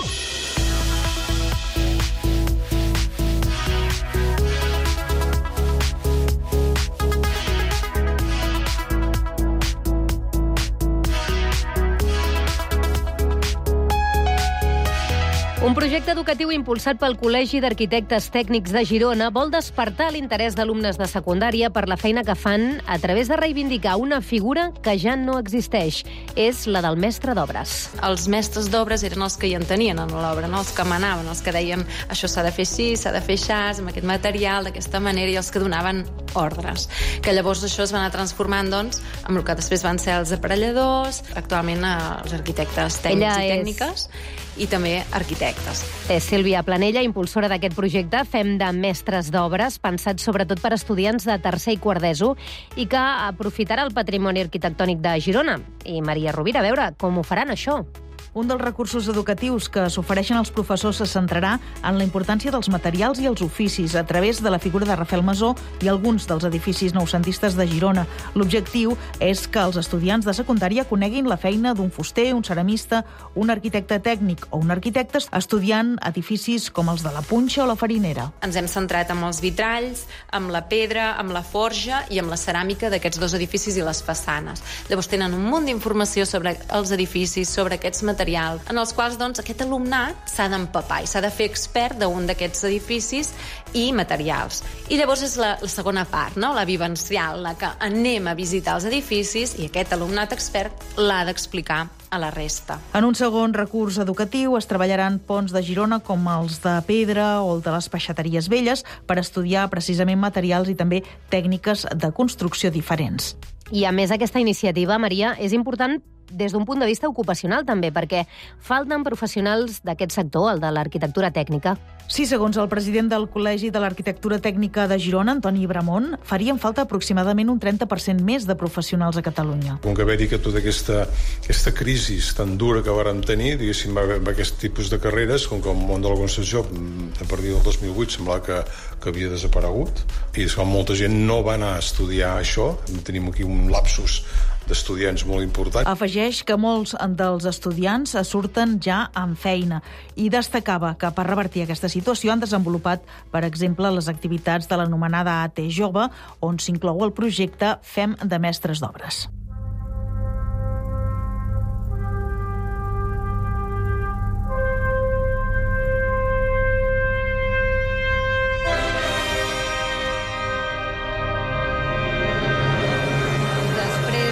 Un projecte educatiu impulsat pel Col·legi d'Arquitectes Tècnics de Girona vol despertar l'interès d'alumnes de secundària per la feina que fan a través de reivindicar una figura que ja no existeix. És la del mestre d'obres. Els mestres d'obres eren els que hi entenien en l'obra, no? Els que manaven, els que deien això s'ha de fer així, s'ha de fer així, amb aquest material, d'aquesta manera, i els que donaven ordres. Que llavors això es va anar transformant, doncs, amb el que després van ser els aparelladors, actualment els arquitectes tècnics Ella i és... tècniques, i també arquitectes. És Sílvia Planella, impulsora d'aquest projecte Fem de Mestres d'Obres, pensat sobretot per estudiants de tercer i quart d'ESO i que aprofitarà el patrimoni arquitectònic de Girona. I Maria Rovira, a veure com ho faran, això. Un dels recursos educatius que s'ofereixen als professors se centrarà en la importància dels materials i els oficis a través de la figura de Rafael Masó i alguns dels edificis noucentistes de Girona. L'objectiu és que els estudiants de secundària coneguin la feina d'un fuster, un ceramista, un arquitecte tècnic o un arquitecte estudiant edificis com els de la Punxa o la Farinera. Ens hem centrat amb els vitralls, amb la pedra, amb la forja i amb la ceràmica d'aquests dos edificis i les façanes. Llavors tenen un munt d'informació sobre els edificis, sobre aquests materials, en els quals doncs, aquest alumnat s'ha d'empapar i s'ha de fer expert d'un d'aquests edificis i materials. I llavors és la, la segona part, no? La vivencial, la que anem a visitar els edificis i aquest alumnat expert l'ha d'explicar a la resta. En un segon recurs educatiu es treballaran ponts de Girona com els de pedra o el de les peixateries velles per estudiar precisament materials i també tècniques de construcció diferents. I a més aquesta iniciativa, Maria, és important des d'un punt de vista ocupacional també, perquè falten professionals d'aquest sector, el de l'arquitectura tècnica. Sí, segons el president del Col·legi de l'Arquitectura Tècnica de Girona, Antoni Bramont, farien falta aproximadament un trenta per cent més de professionals a Catalunya. Com que va dir que tota aquesta, aquesta crisi tan dura que vàrem tenir, diguéssim, amb aquest tipus de carreres, com que el món de la construcció a partir del dos mil vuit semblava que, que havia desaparegut, i és que molta gent no va anar a estudiar això, tenim aquí un lapsus d'estudiants molt important. Afegeix que molts dels estudiants surten ja amb feina i destacava que per revertir aquesta situació han desenvolupat, per exemple, les activitats de l'anomenada A T Jove, on s'inclou el projecte Fem de Mestres d'Obres.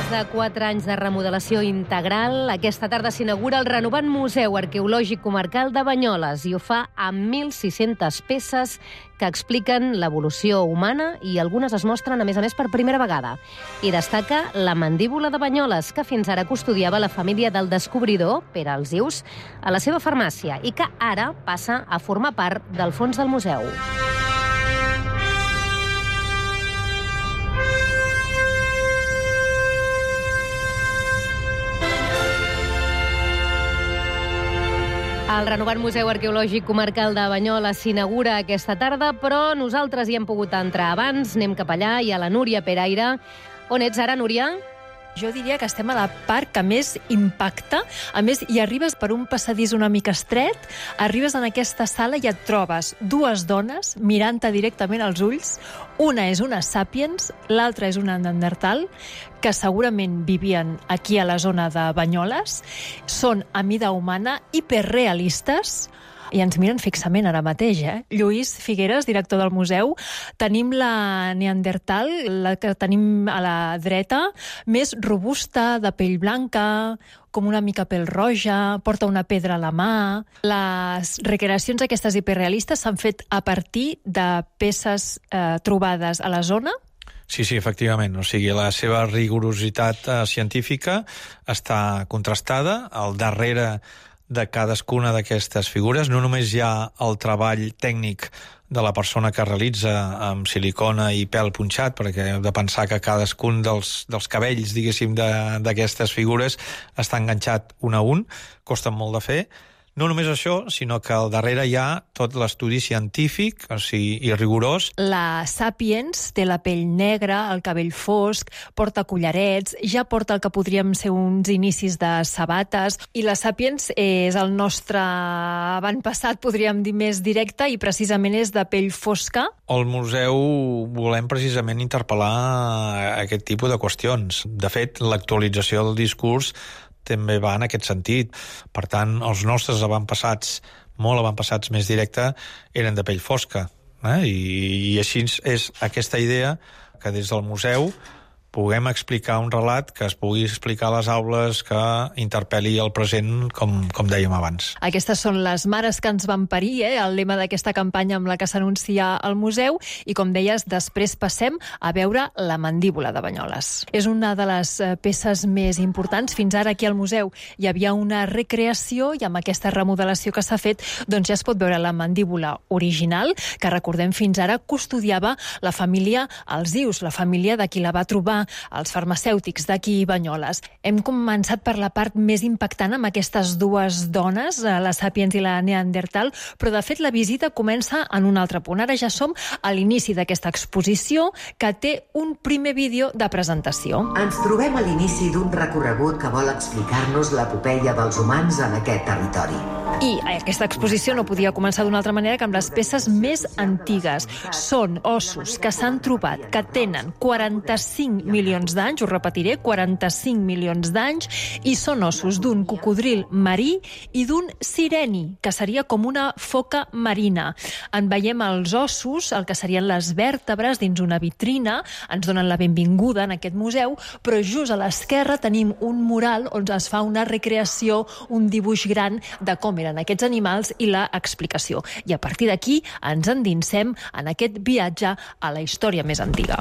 Més de quatre anys de remodelació integral, aquesta tarda s'inaugura el renovat Museu Arqueològic Comarcal de Banyoles i ho fa amb mil sis-centes peces que expliquen l'evolució humana i algunes es mostren, a més a més, per primera vegada. I destaca la mandíbula de Banyoles, que fins ara custodiava la família del descobridor, Pere Alsius, a la seva farmàcia i que ara passa a formar part del fons del museu. El renovat Museu Arqueològic Comarcal de Banyoles s'inaugura aquesta tarda, però nosaltres hi hem pogut entrar abans. Anem cap allà, i a la Núria Peraire. On ets ara, Núria? Jo diria que estem a la part que més impacta. A més, hi arribes per un passadís una mica estret, arribes en aquesta sala i et trobes dues dones mirant-te directament als ulls. Una és una Sapiens, l'altra és una Neandertal, que segurament vivien aquí a la zona de Banyoles. Són a mida humana, hiperrealistes, i ens miren fixament ara mateix, eh? Lluís Figueres, director del museu. Tenim la Neandertal, la que tenim a la dreta, més robusta, de pell blanca, com una mica pell roja, porta una pedra a la mà. Les recreacions aquestes hiperrealistes s'han fet a partir de peces eh, trobades a la zona. Sí, sí, efectivament. O sigui, la seva rigorositat eh, científica està contrastada. Al darrere de cadascuna d'aquestes figures no només hi ha el treball tècnic de la persona que realitza amb silicona i pèl punxat, perquè heu de pensar que cadascun dels, dels cabells, diguéssim, d'aquestes figures està enganxat un a un, costa molt de fer. No només això, sinó que al darrere hi ha tot l'estudi científic, o sigui, i rigorós. La Sapiens té la pell negra, el cabell fosc, porta collarets, ja porta el que podríem ser uns inicis de sabates, i la Sapiens és el nostre avantpassat, podríem dir, més directe, i precisament és de pell fosca. Al museu volem precisament interpel·lar aquest tipus de qüestions. De fet, l'actualització del discurs també va en aquest sentit. Per tant, els nostres avantpassats, molt avantpassats més directe, eren de pell fosca. Eh? I, I així és aquesta idea que des del museu puguem explicar un relat que es pugui explicar a les aules, que interpel·li el present, com, com dèiem abans. Aquestes són les mares que ens van parir, eh? El lema d'aquesta campanya amb la que s'anuncia al museu, i com deies, després passem a veure la mandíbula de Banyoles. És una de les peces més importants. Fins ara aquí al museu hi havia una recreació, i amb aquesta remodelació que s'ha fet, doncs ja es pot veure la mandíbula original, que recordem fins ara custodiava la família Alsius, la família de qui la va trobar, els farmacèutics d'aquí Banyoles. Hem començat per la part més impactant amb aquestes dues dones, la Sapiens i la Neandertal, però de fet la visita comença en un altre punt. Ara ja som a l'inici d'aquesta exposició, que té un primer vídeo de presentació. Ens trobem a l'inici d'un recorregut que vol explicar-nos l'epopeia dels humans en aquest territori. I aquesta exposició no podia començar d'una altra manera que amb les peces més antigues. Són ossos que s'han trobat, que tenen quaranta-cinc milions d'anys, ho repetiré, quaranta-cinc milions d'anys, i són ossos d'un cocodril marí i d'un sireni, que seria com una foca marina. En veiem els ossos, el que serien les vèrtebres, dins una vitrina, ens donen la benvinguda en aquest museu, però just a l'esquerra tenim un mural on es fa una recreació, un dibuix gran de com eren aquests animals i la explicació. I a partir d'aquí ens endinsem en aquest viatge a la història més antiga.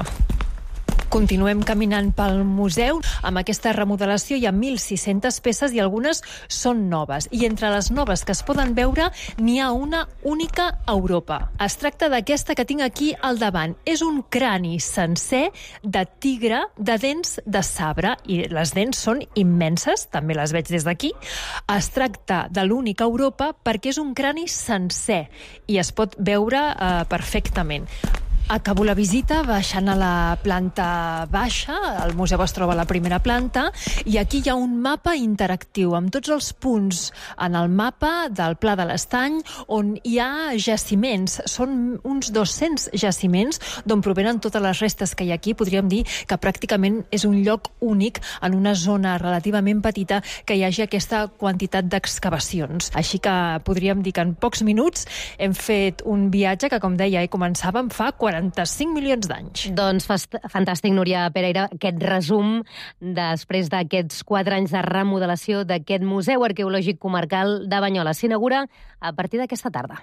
Continuem caminant pel museu. Amb aquesta remodelació hi ha mil sis-centes peces i algunes són noves. I entre les noves que es poden veure n'hi ha una única a Europa. Es tracta d'aquesta que tinc aquí al davant. És un crani sencer de tigre de dents de sabre i les dents són immenses, també les veig des d'aquí. Es tracta de l'únic a Europa perquè és un crani sencer i es pot veure eh, perfectament. Acabo la visita baixant a la planta baixa, el museu es troba a la primera planta, i aquí hi ha un mapa interactiu amb tots els punts en el mapa del Pla de l'Estany on hi ha jaciments. Són uns dos-cents jaciments d'on provenen totes les restes que hi ha aquí. Podríem dir que pràcticament és un lloc únic en una zona relativament petita que hi hagi aquesta quantitat d'excavacions. Així que podríem dir que en pocs minuts hem fet un viatge que, com deia, eh, començava fa quaranta quaranta-cinc milions d'anys. Doncs fantàstic, Núria Pereira, aquest resum després d'aquests quatre anys de remodelació d'aquest Museu Arqueològic Comarcal de Banyoles. S'inaugura a partir d'aquesta tarda.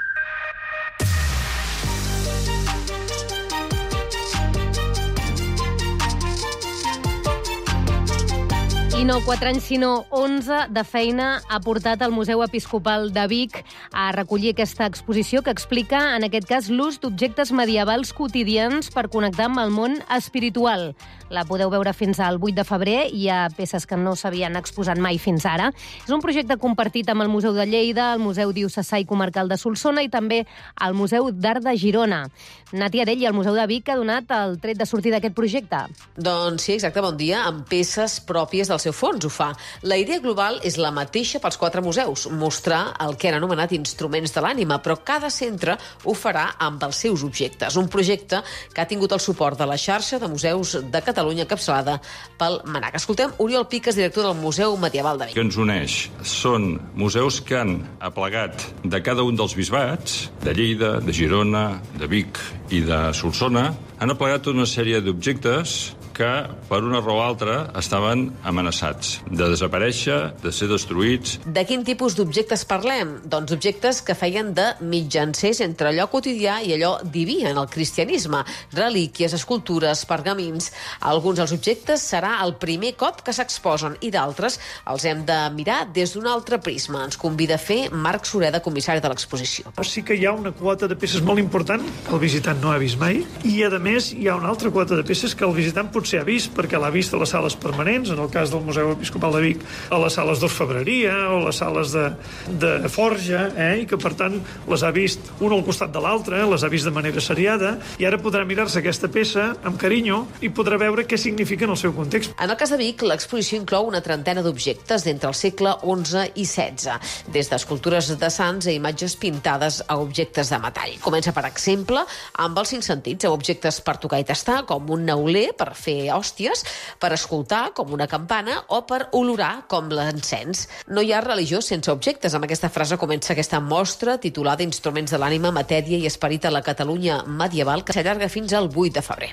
I no quatre anys, sinó onze de feina ha portat el Museu Episcopal de Vic a recollir aquesta exposició que explica, en aquest cas, l'ús d'objectes medievals quotidians per connectar amb el món espiritual. La podeu veure fins al vuit de febrer. Hi ha peces que no s'havien exposat mai fins ara. És un projecte compartit amb el Museu de Lleida, el Museu Diocesà i Comarcal de Solsona i també el Museu d'Art de Girona. Nati Adell i el Museu de Vic ha donat el tret de sortir d'aquest projecte. Doncs sí, exacte, bon dia, amb peces pròpies del seu fons ho fa. La idea global és la mateixa pels quatre museus, mostrar el que han anomenat instruments de l'ànima, però cada centre ho farà amb els seus objectes. Un projecte que ha tingut el suport de la xarxa de museus de Catalunya encapçalada pel MANAC. Escoltem Oriol Piques, director del Museu Medieval de Vic. Que ens uneix són museus que han aplegat de cada un dels bisbats, de Lleida, de Girona, de Vic i de Solsona, han aplegat una sèrie d'objectes que, per una raó o altra, estaven amenaçats de desaparèixer, de ser destruïts. De quin tipus d'objectes parlem? Doncs objectes que feien de mitjancers entre allò quotidià i allò diví en el cristianisme. Relíquies, escultures, pergamins. Alguns dels objectes serà el primer cop que s'exposen i d'altres els hem de mirar des d'un altre prisma. Ens convida a fer Marc Sureda, comissari de l'exposició. Sí que hi ha una quota de peces molt important que el visitant no ha vist mai i, a més, hi ha una altra quota de peces que el visitant potser ha vist perquè l'ha vist a les sales permanents, en el cas del Museu Episcopal de Vic, a les sales d'orfebreria o les sales de, de forja, eh? I que, per tant, les ha vist un al costat de l'altre, les ha vist de manera seriada, i ara podrà mirar-se aquesta peça amb carinyo i podrà veure què significa en el seu context. En el cas de Vic, l'exposició inclou una trentena d'objectes d'entre el segle onze i setze, des d'escultures de sants a imatges pintades a objectes de metall. Comença, per exemple, amb els cinc sentits, a objectes per tocar i tastar, com un neuler per fer hòsties, per escoltar, com una campana, o per olorar, com l'encens. No hi ha religió sense objectes. Amb aquesta frase comença aquesta mostra titulada Instruments de l'ànima, matèria i esperit a la Catalunya medieval, que s'allarga fins al vuit de febrer.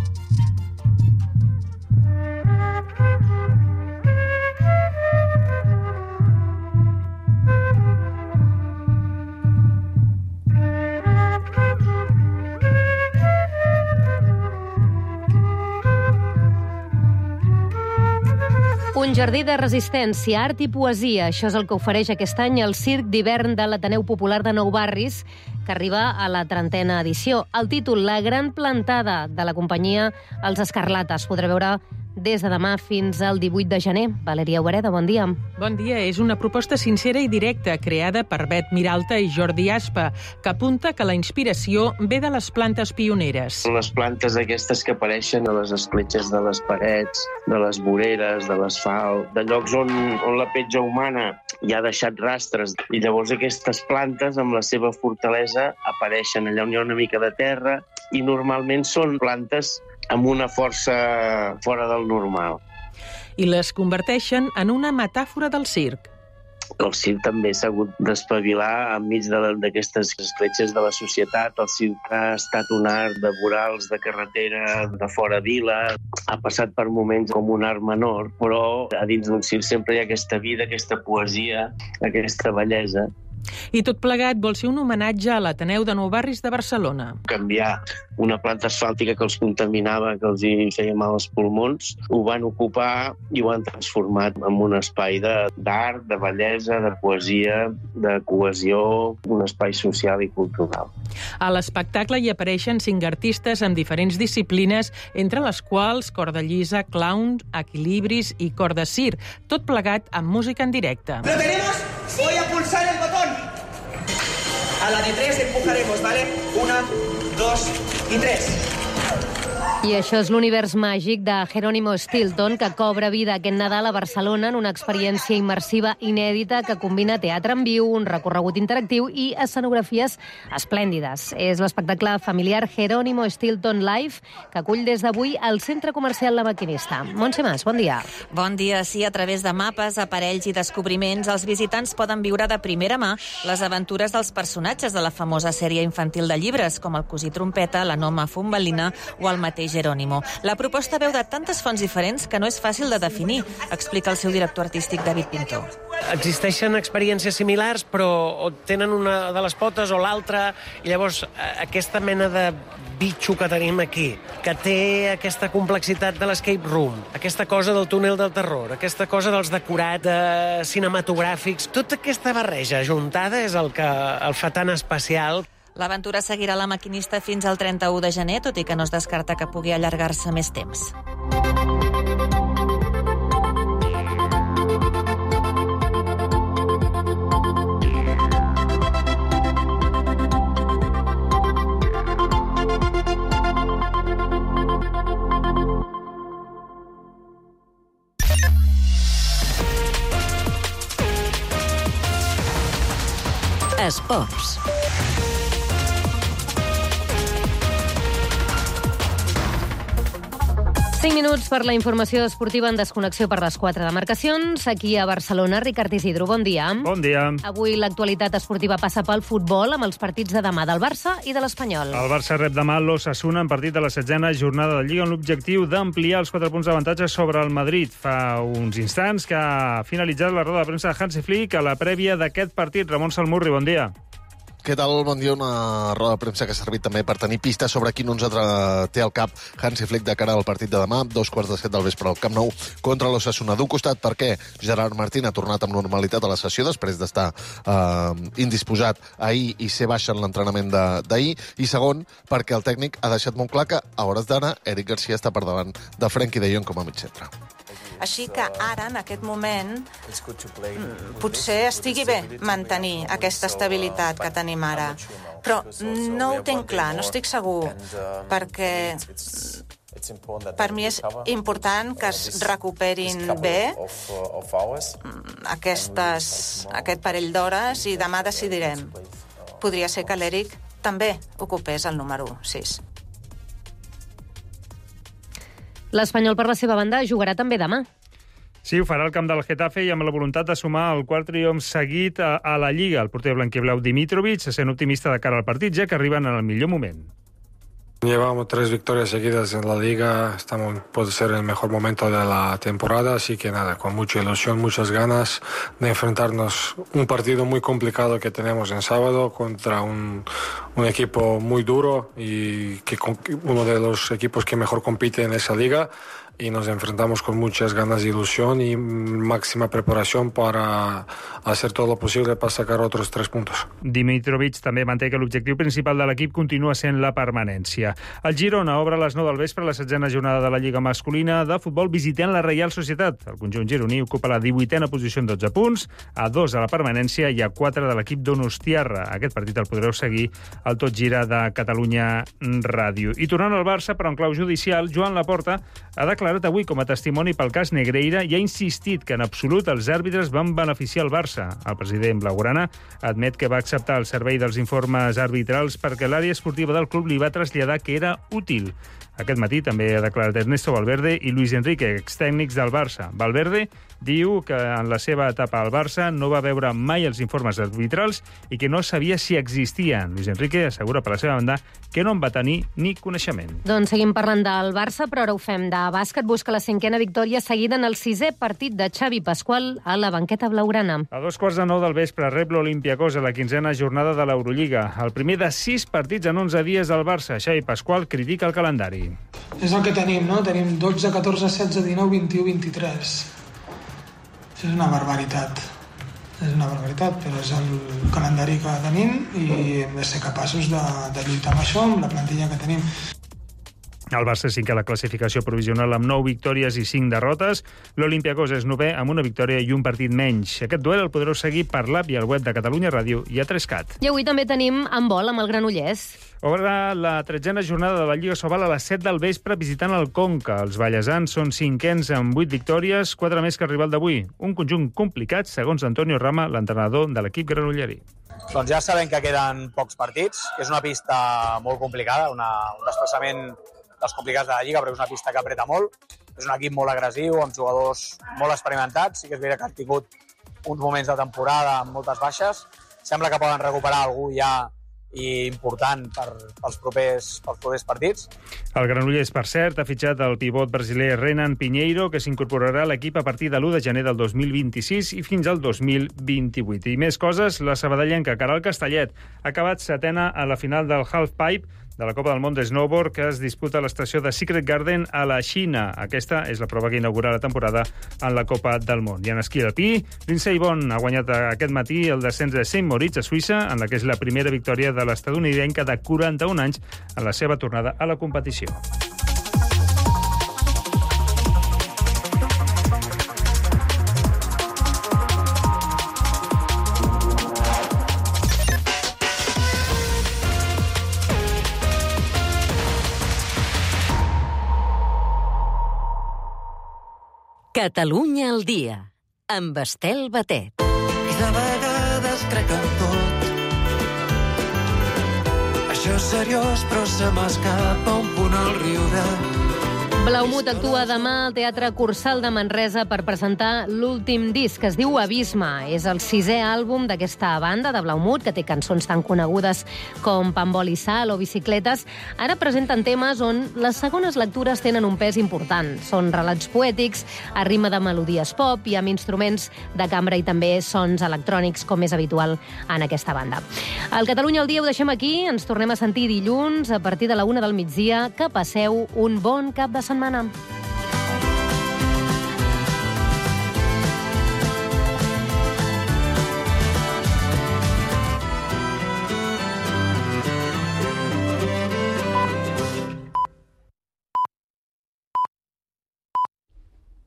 Un jardí de resistència, art i poesia. Això és el que ofereix aquest any el Circ d'hivern de l'Ateneu Popular de Nou Barris, que arriba a la trentena edició. El títol, La gran plantada, de la companyia Els Escarlates. Podrà veure des de demà fins al divuit de gener. Valeria Obereda, bon dia. Bon dia. És una proposta sincera i directa, creada per Bet Miralta i Jordi Aspa, que apunta que la inspiració ve de les plantes pioneres. Les plantes aquestes que apareixen a les escletxes de les parets, de les voreres, de l'asfalt, de llocs on, on la petja humana ja ha deixat rastres. I llavors aquestes plantes, amb la seva fortalesa, apareixen allà on hi ha una mica de terra i normalment són plantes amb una força fora del normal. I les converteixen en una metàfora del circ. El circ també s'ha hagut d'espavilar enmig d'aquestes escletxes de la societat. El circ ha estat un art de vorals, de carretera, de fora vila. Ha passat per moments com un art menor, però a dins d'un circ sempre hi ha aquesta vida, aquesta poesia, aquesta bellesa. I tot plegat vol ser un homenatge a l'Ateneu de Nou Barris de Barcelona. Canviar una planta asfàltica que els contaminava, que els hi feia mal als pulmons, ho van ocupar i ho han transformat en un espai d'art, de bellesa, de poesia, de cohesió, un espai social i cultural. A l'espectacle hi apareixen cinc artistes amb diferents disciplines, entre les quals corda llisa, clown, equilibris i cor de circ, tot plegat amb música en directe. ¿Lo tenemos? Sí. Voy a pulsar el botón. A la de tres empujaremos, ¿vale? Una, dos y tres. I això és l'univers màgic de Jerónimo Stilton, que cobra vida aquest Nadal a Barcelona en una experiència immersiva inèdita que combina teatre en viu, un recorregut interactiu i escenografies esplèndides. És l'espectacle familiar Jerónimo Stilton Live, que acull des d'avui al Centre Comercial La Maquinista. Montse Mas, bon dia. Bon dia. Sí, a través de mapes, aparells i descobriments, els visitants poden viure de primera mà les aventures dels personatges de la famosa sèrie infantil de llibres, com el cosí Trompeta, la Noma Fumbalina o el mateix Jerónimo. La proposta veu de tantes fonts diferents que no és fàcil de definir, explica el seu director artístic David Pintor. Existeixen experiències similars, però tenen una de les potes o l'altra, i llavors aquesta mena de bitxo que tenim aquí, que té aquesta complexitat de l'escape room, aquesta cosa del túnel del terror, aquesta cosa dels decorats eh, cinematogràfics, tota aquesta barreja juntada és el que el fa tan especial. L'aventura seguirà La Maquinista fins al trenta-u de gener, tot i que no es descarta que pugui allargar-se més temps. Esports. cinc minuts per la informació esportiva en desconnexió per les quatre demarcacions. Aquí a Barcelona, Ricard Isidro, bon dia. Bon dia. Avui l'actualitat esportiva passa pel futbol amb els partits de demà del Barça i de l'Espanyol. El Barça rep demà l'Osasuna en partit de la setzena jornada de Lliga amb l'objectiu d'ampliar els quatre punts d'avantatge sobre el Madrid. Fa uns instants que ha finalitzat la roda de premsa de Hansi Flick a la prèvia d'aquest partit. Ramon Salmurri, bon dia. Què tal? Bon dia. Una roda de premsa que ha servit també per tenir pistes sobre quin onze té al cap Hansi Flick de cara al partit de demà, dos quarts de set del vespre al Camp Nou contra l'Osasuna. D'un costat, perquè Gerard Martín ha tornat amb normalitat a la sessió després d'estar eh, indisposat ahir i ser baixa en l'entrenament d'ahir. I segon, perquè el tècnic ha deixat molt clar que a hores d'ara Eric Garcia està per davant de Frenkie de Jong com a mig centre. Així que ara, en aquest moment, potser estigui bé mantenir aquesta estabilitat que tenim ara. Però no ho tinc clar, no estic segur, perquè per mi és important que es recuperin bé aquestes, aquest parell d'hores i demà decidirem. Podria ser que l'Eric també ocupés el número sis. L'Espanyol, per la seva banda, jugarà també demà. Sí, ho farà al camp del Getafe i amb la voluntat de sumar el quart triomf seguit a, a la Lliga. El porter blanquiblau Dimitrovic se sent optimista de cara al partit, ja que arriben en el millor moment. Llevamos tres victorias seguidas en la Liga, estamos, puede ser el mejor momento de la temporada, así que nada, con mucha ilusión, muchas ganas de enfrentarnos un partido muy complicado que tenemos en sábado contra un, un equipo muy duro y que uno de los equipos que mejor compite en esa liga. Y nos enfrentamos con muchas ganas de ilusión y máxima preparación para hacer todo lo posible para sacar otros tres puntos. Dimitrovic també manté que l'objectiu principal de l'equip continua sent la permanència. El Girona obre a les nou del vespre la setzena jornada de la Lliga masculina de futbol visitant la Reial Societat. El conjunt gironí ocupa la divuitena posició en dotze punts, a dos a la permanència i a quatre de l'equip donostiarra. Aquest partit el podreu seguir al Tot Gira de Catalunya Ràdio. I tornant al Barça, però en clau judicial, Joan Laporta ha declarat avui com a testimoni pel cas Negreira i ha insistit que en absolut els àrbitres van beneficiar el Barça. El president blaugrana admet que va acceptar el servei dels informes arbitrals perquè l'àrea esportiva del club li va traslladar que era útil. Aquest matí també ha declarat Ernesto Valverde i Luis Enrique, extècnics del Barça. Valverde diu que en la seva etapa al Barça no va veure mai els informes arbitrals i que no sabia si existien. Luis Enrique assegura per la seva banda que no en va tenir ni coneixement. Doncs seguim parlant del Barça, però ara ho fem de bàsquet. Busca la cinquena victòria seguida en el sisè partit de Xavi Pasqual a la banqueta blaugrana. A dos quarts de nou del vespre rep l'Olympiacos a la quinzena jornada de l'Eurolliga. El primer de sis partits en onze dies del Barça. Xavi Pasqual critica el calendari. És el que tenim, no? Tenim dotze, catorze, setze, dinou, vint-i-u, vint-i-tres. Això és una barbaritat. És una barbaritat, però és el calendari que tenim i hem de ser capaços de, de lluitar amb això, amb la plantilla que tenim. El Barça cinquè a la classificació provisional amb nou victòries i cinc derrotes. L'Olympiacos és novè amb una victòria i un partit menys. Aquest duel el podreu seguir per l'app i al web de Catalunya Ràdio i a tres cat. I avui també tenim handbol amb el Granollers. Obre la tretzena jornada de la Lliga Sobal a les set del vespre visitant el Conca. Els ballesans són cinquens amb vuit victòries, quatre més que el rival d'avui. Un conjunt complicat, segons Antonio Rama, l'entrenador de l'equip granollerí. Doncs ja sabem que queden pocs partits, que és una pista molt complicada, una, un desplaçament dels complicats de la Lliga, però és una pista que apreta molt. És un equip molt agressiu, amb jugadors molt experimentats. Sí que és veritat que han tingut uns moments de temporada amb moltes baixes. Sembla que poden recuperar algú ja i important per, pels, propers, pels propers partits. El Granollers, per cert, ha fitxat el pivot brasiler Renan Pinheiro, que s'incorporarà a l'equip a partir de l'u de gener del dos mil vint-i-sis i fins al dos mil vint-i-vuit. I més coses, la sabadellenca Caral Castellet ha acabat setena a la final del Halfpipe de la Copa del Món de Snowboard que es disputa a l'estació de Secret Garden a la Xina. Aquesta és la prova que inaugura la temporada en la Copa del Món. I en esquí alpí, Lindsey Vonn ha guanyat aquest matí el descens de Saint Moritz a Suïssa, en la que és la primera victòria de l'estadounidenca de quaranta-un anys en la seva tornada a la competició. Catalunya al dia, amb Estel Batet. I de vegades crec en tot. Això és seriós, però se m'escapa un punt al riure. Blaumut actua demà al Teatre Cursal de Manresa per presentar l'últim disc, que es diu Abisme. És el sisè àlbum d'aquesta banda de Blaumut, que té cançons tan conegudes com Pambol i Sal o Bicicletes. Ara presenten temes on les segones lectures tenen un pes important. Són relats poètics, a rima de melodies pop i amb instruments de cambra i també sons electrònics, com és habitual en aquesta banda. El Catalunya al dia ho deixem aquí. Ens tornem a sentir dilluns a partir de la una del migdia. Que passeu un bon cap de setmana.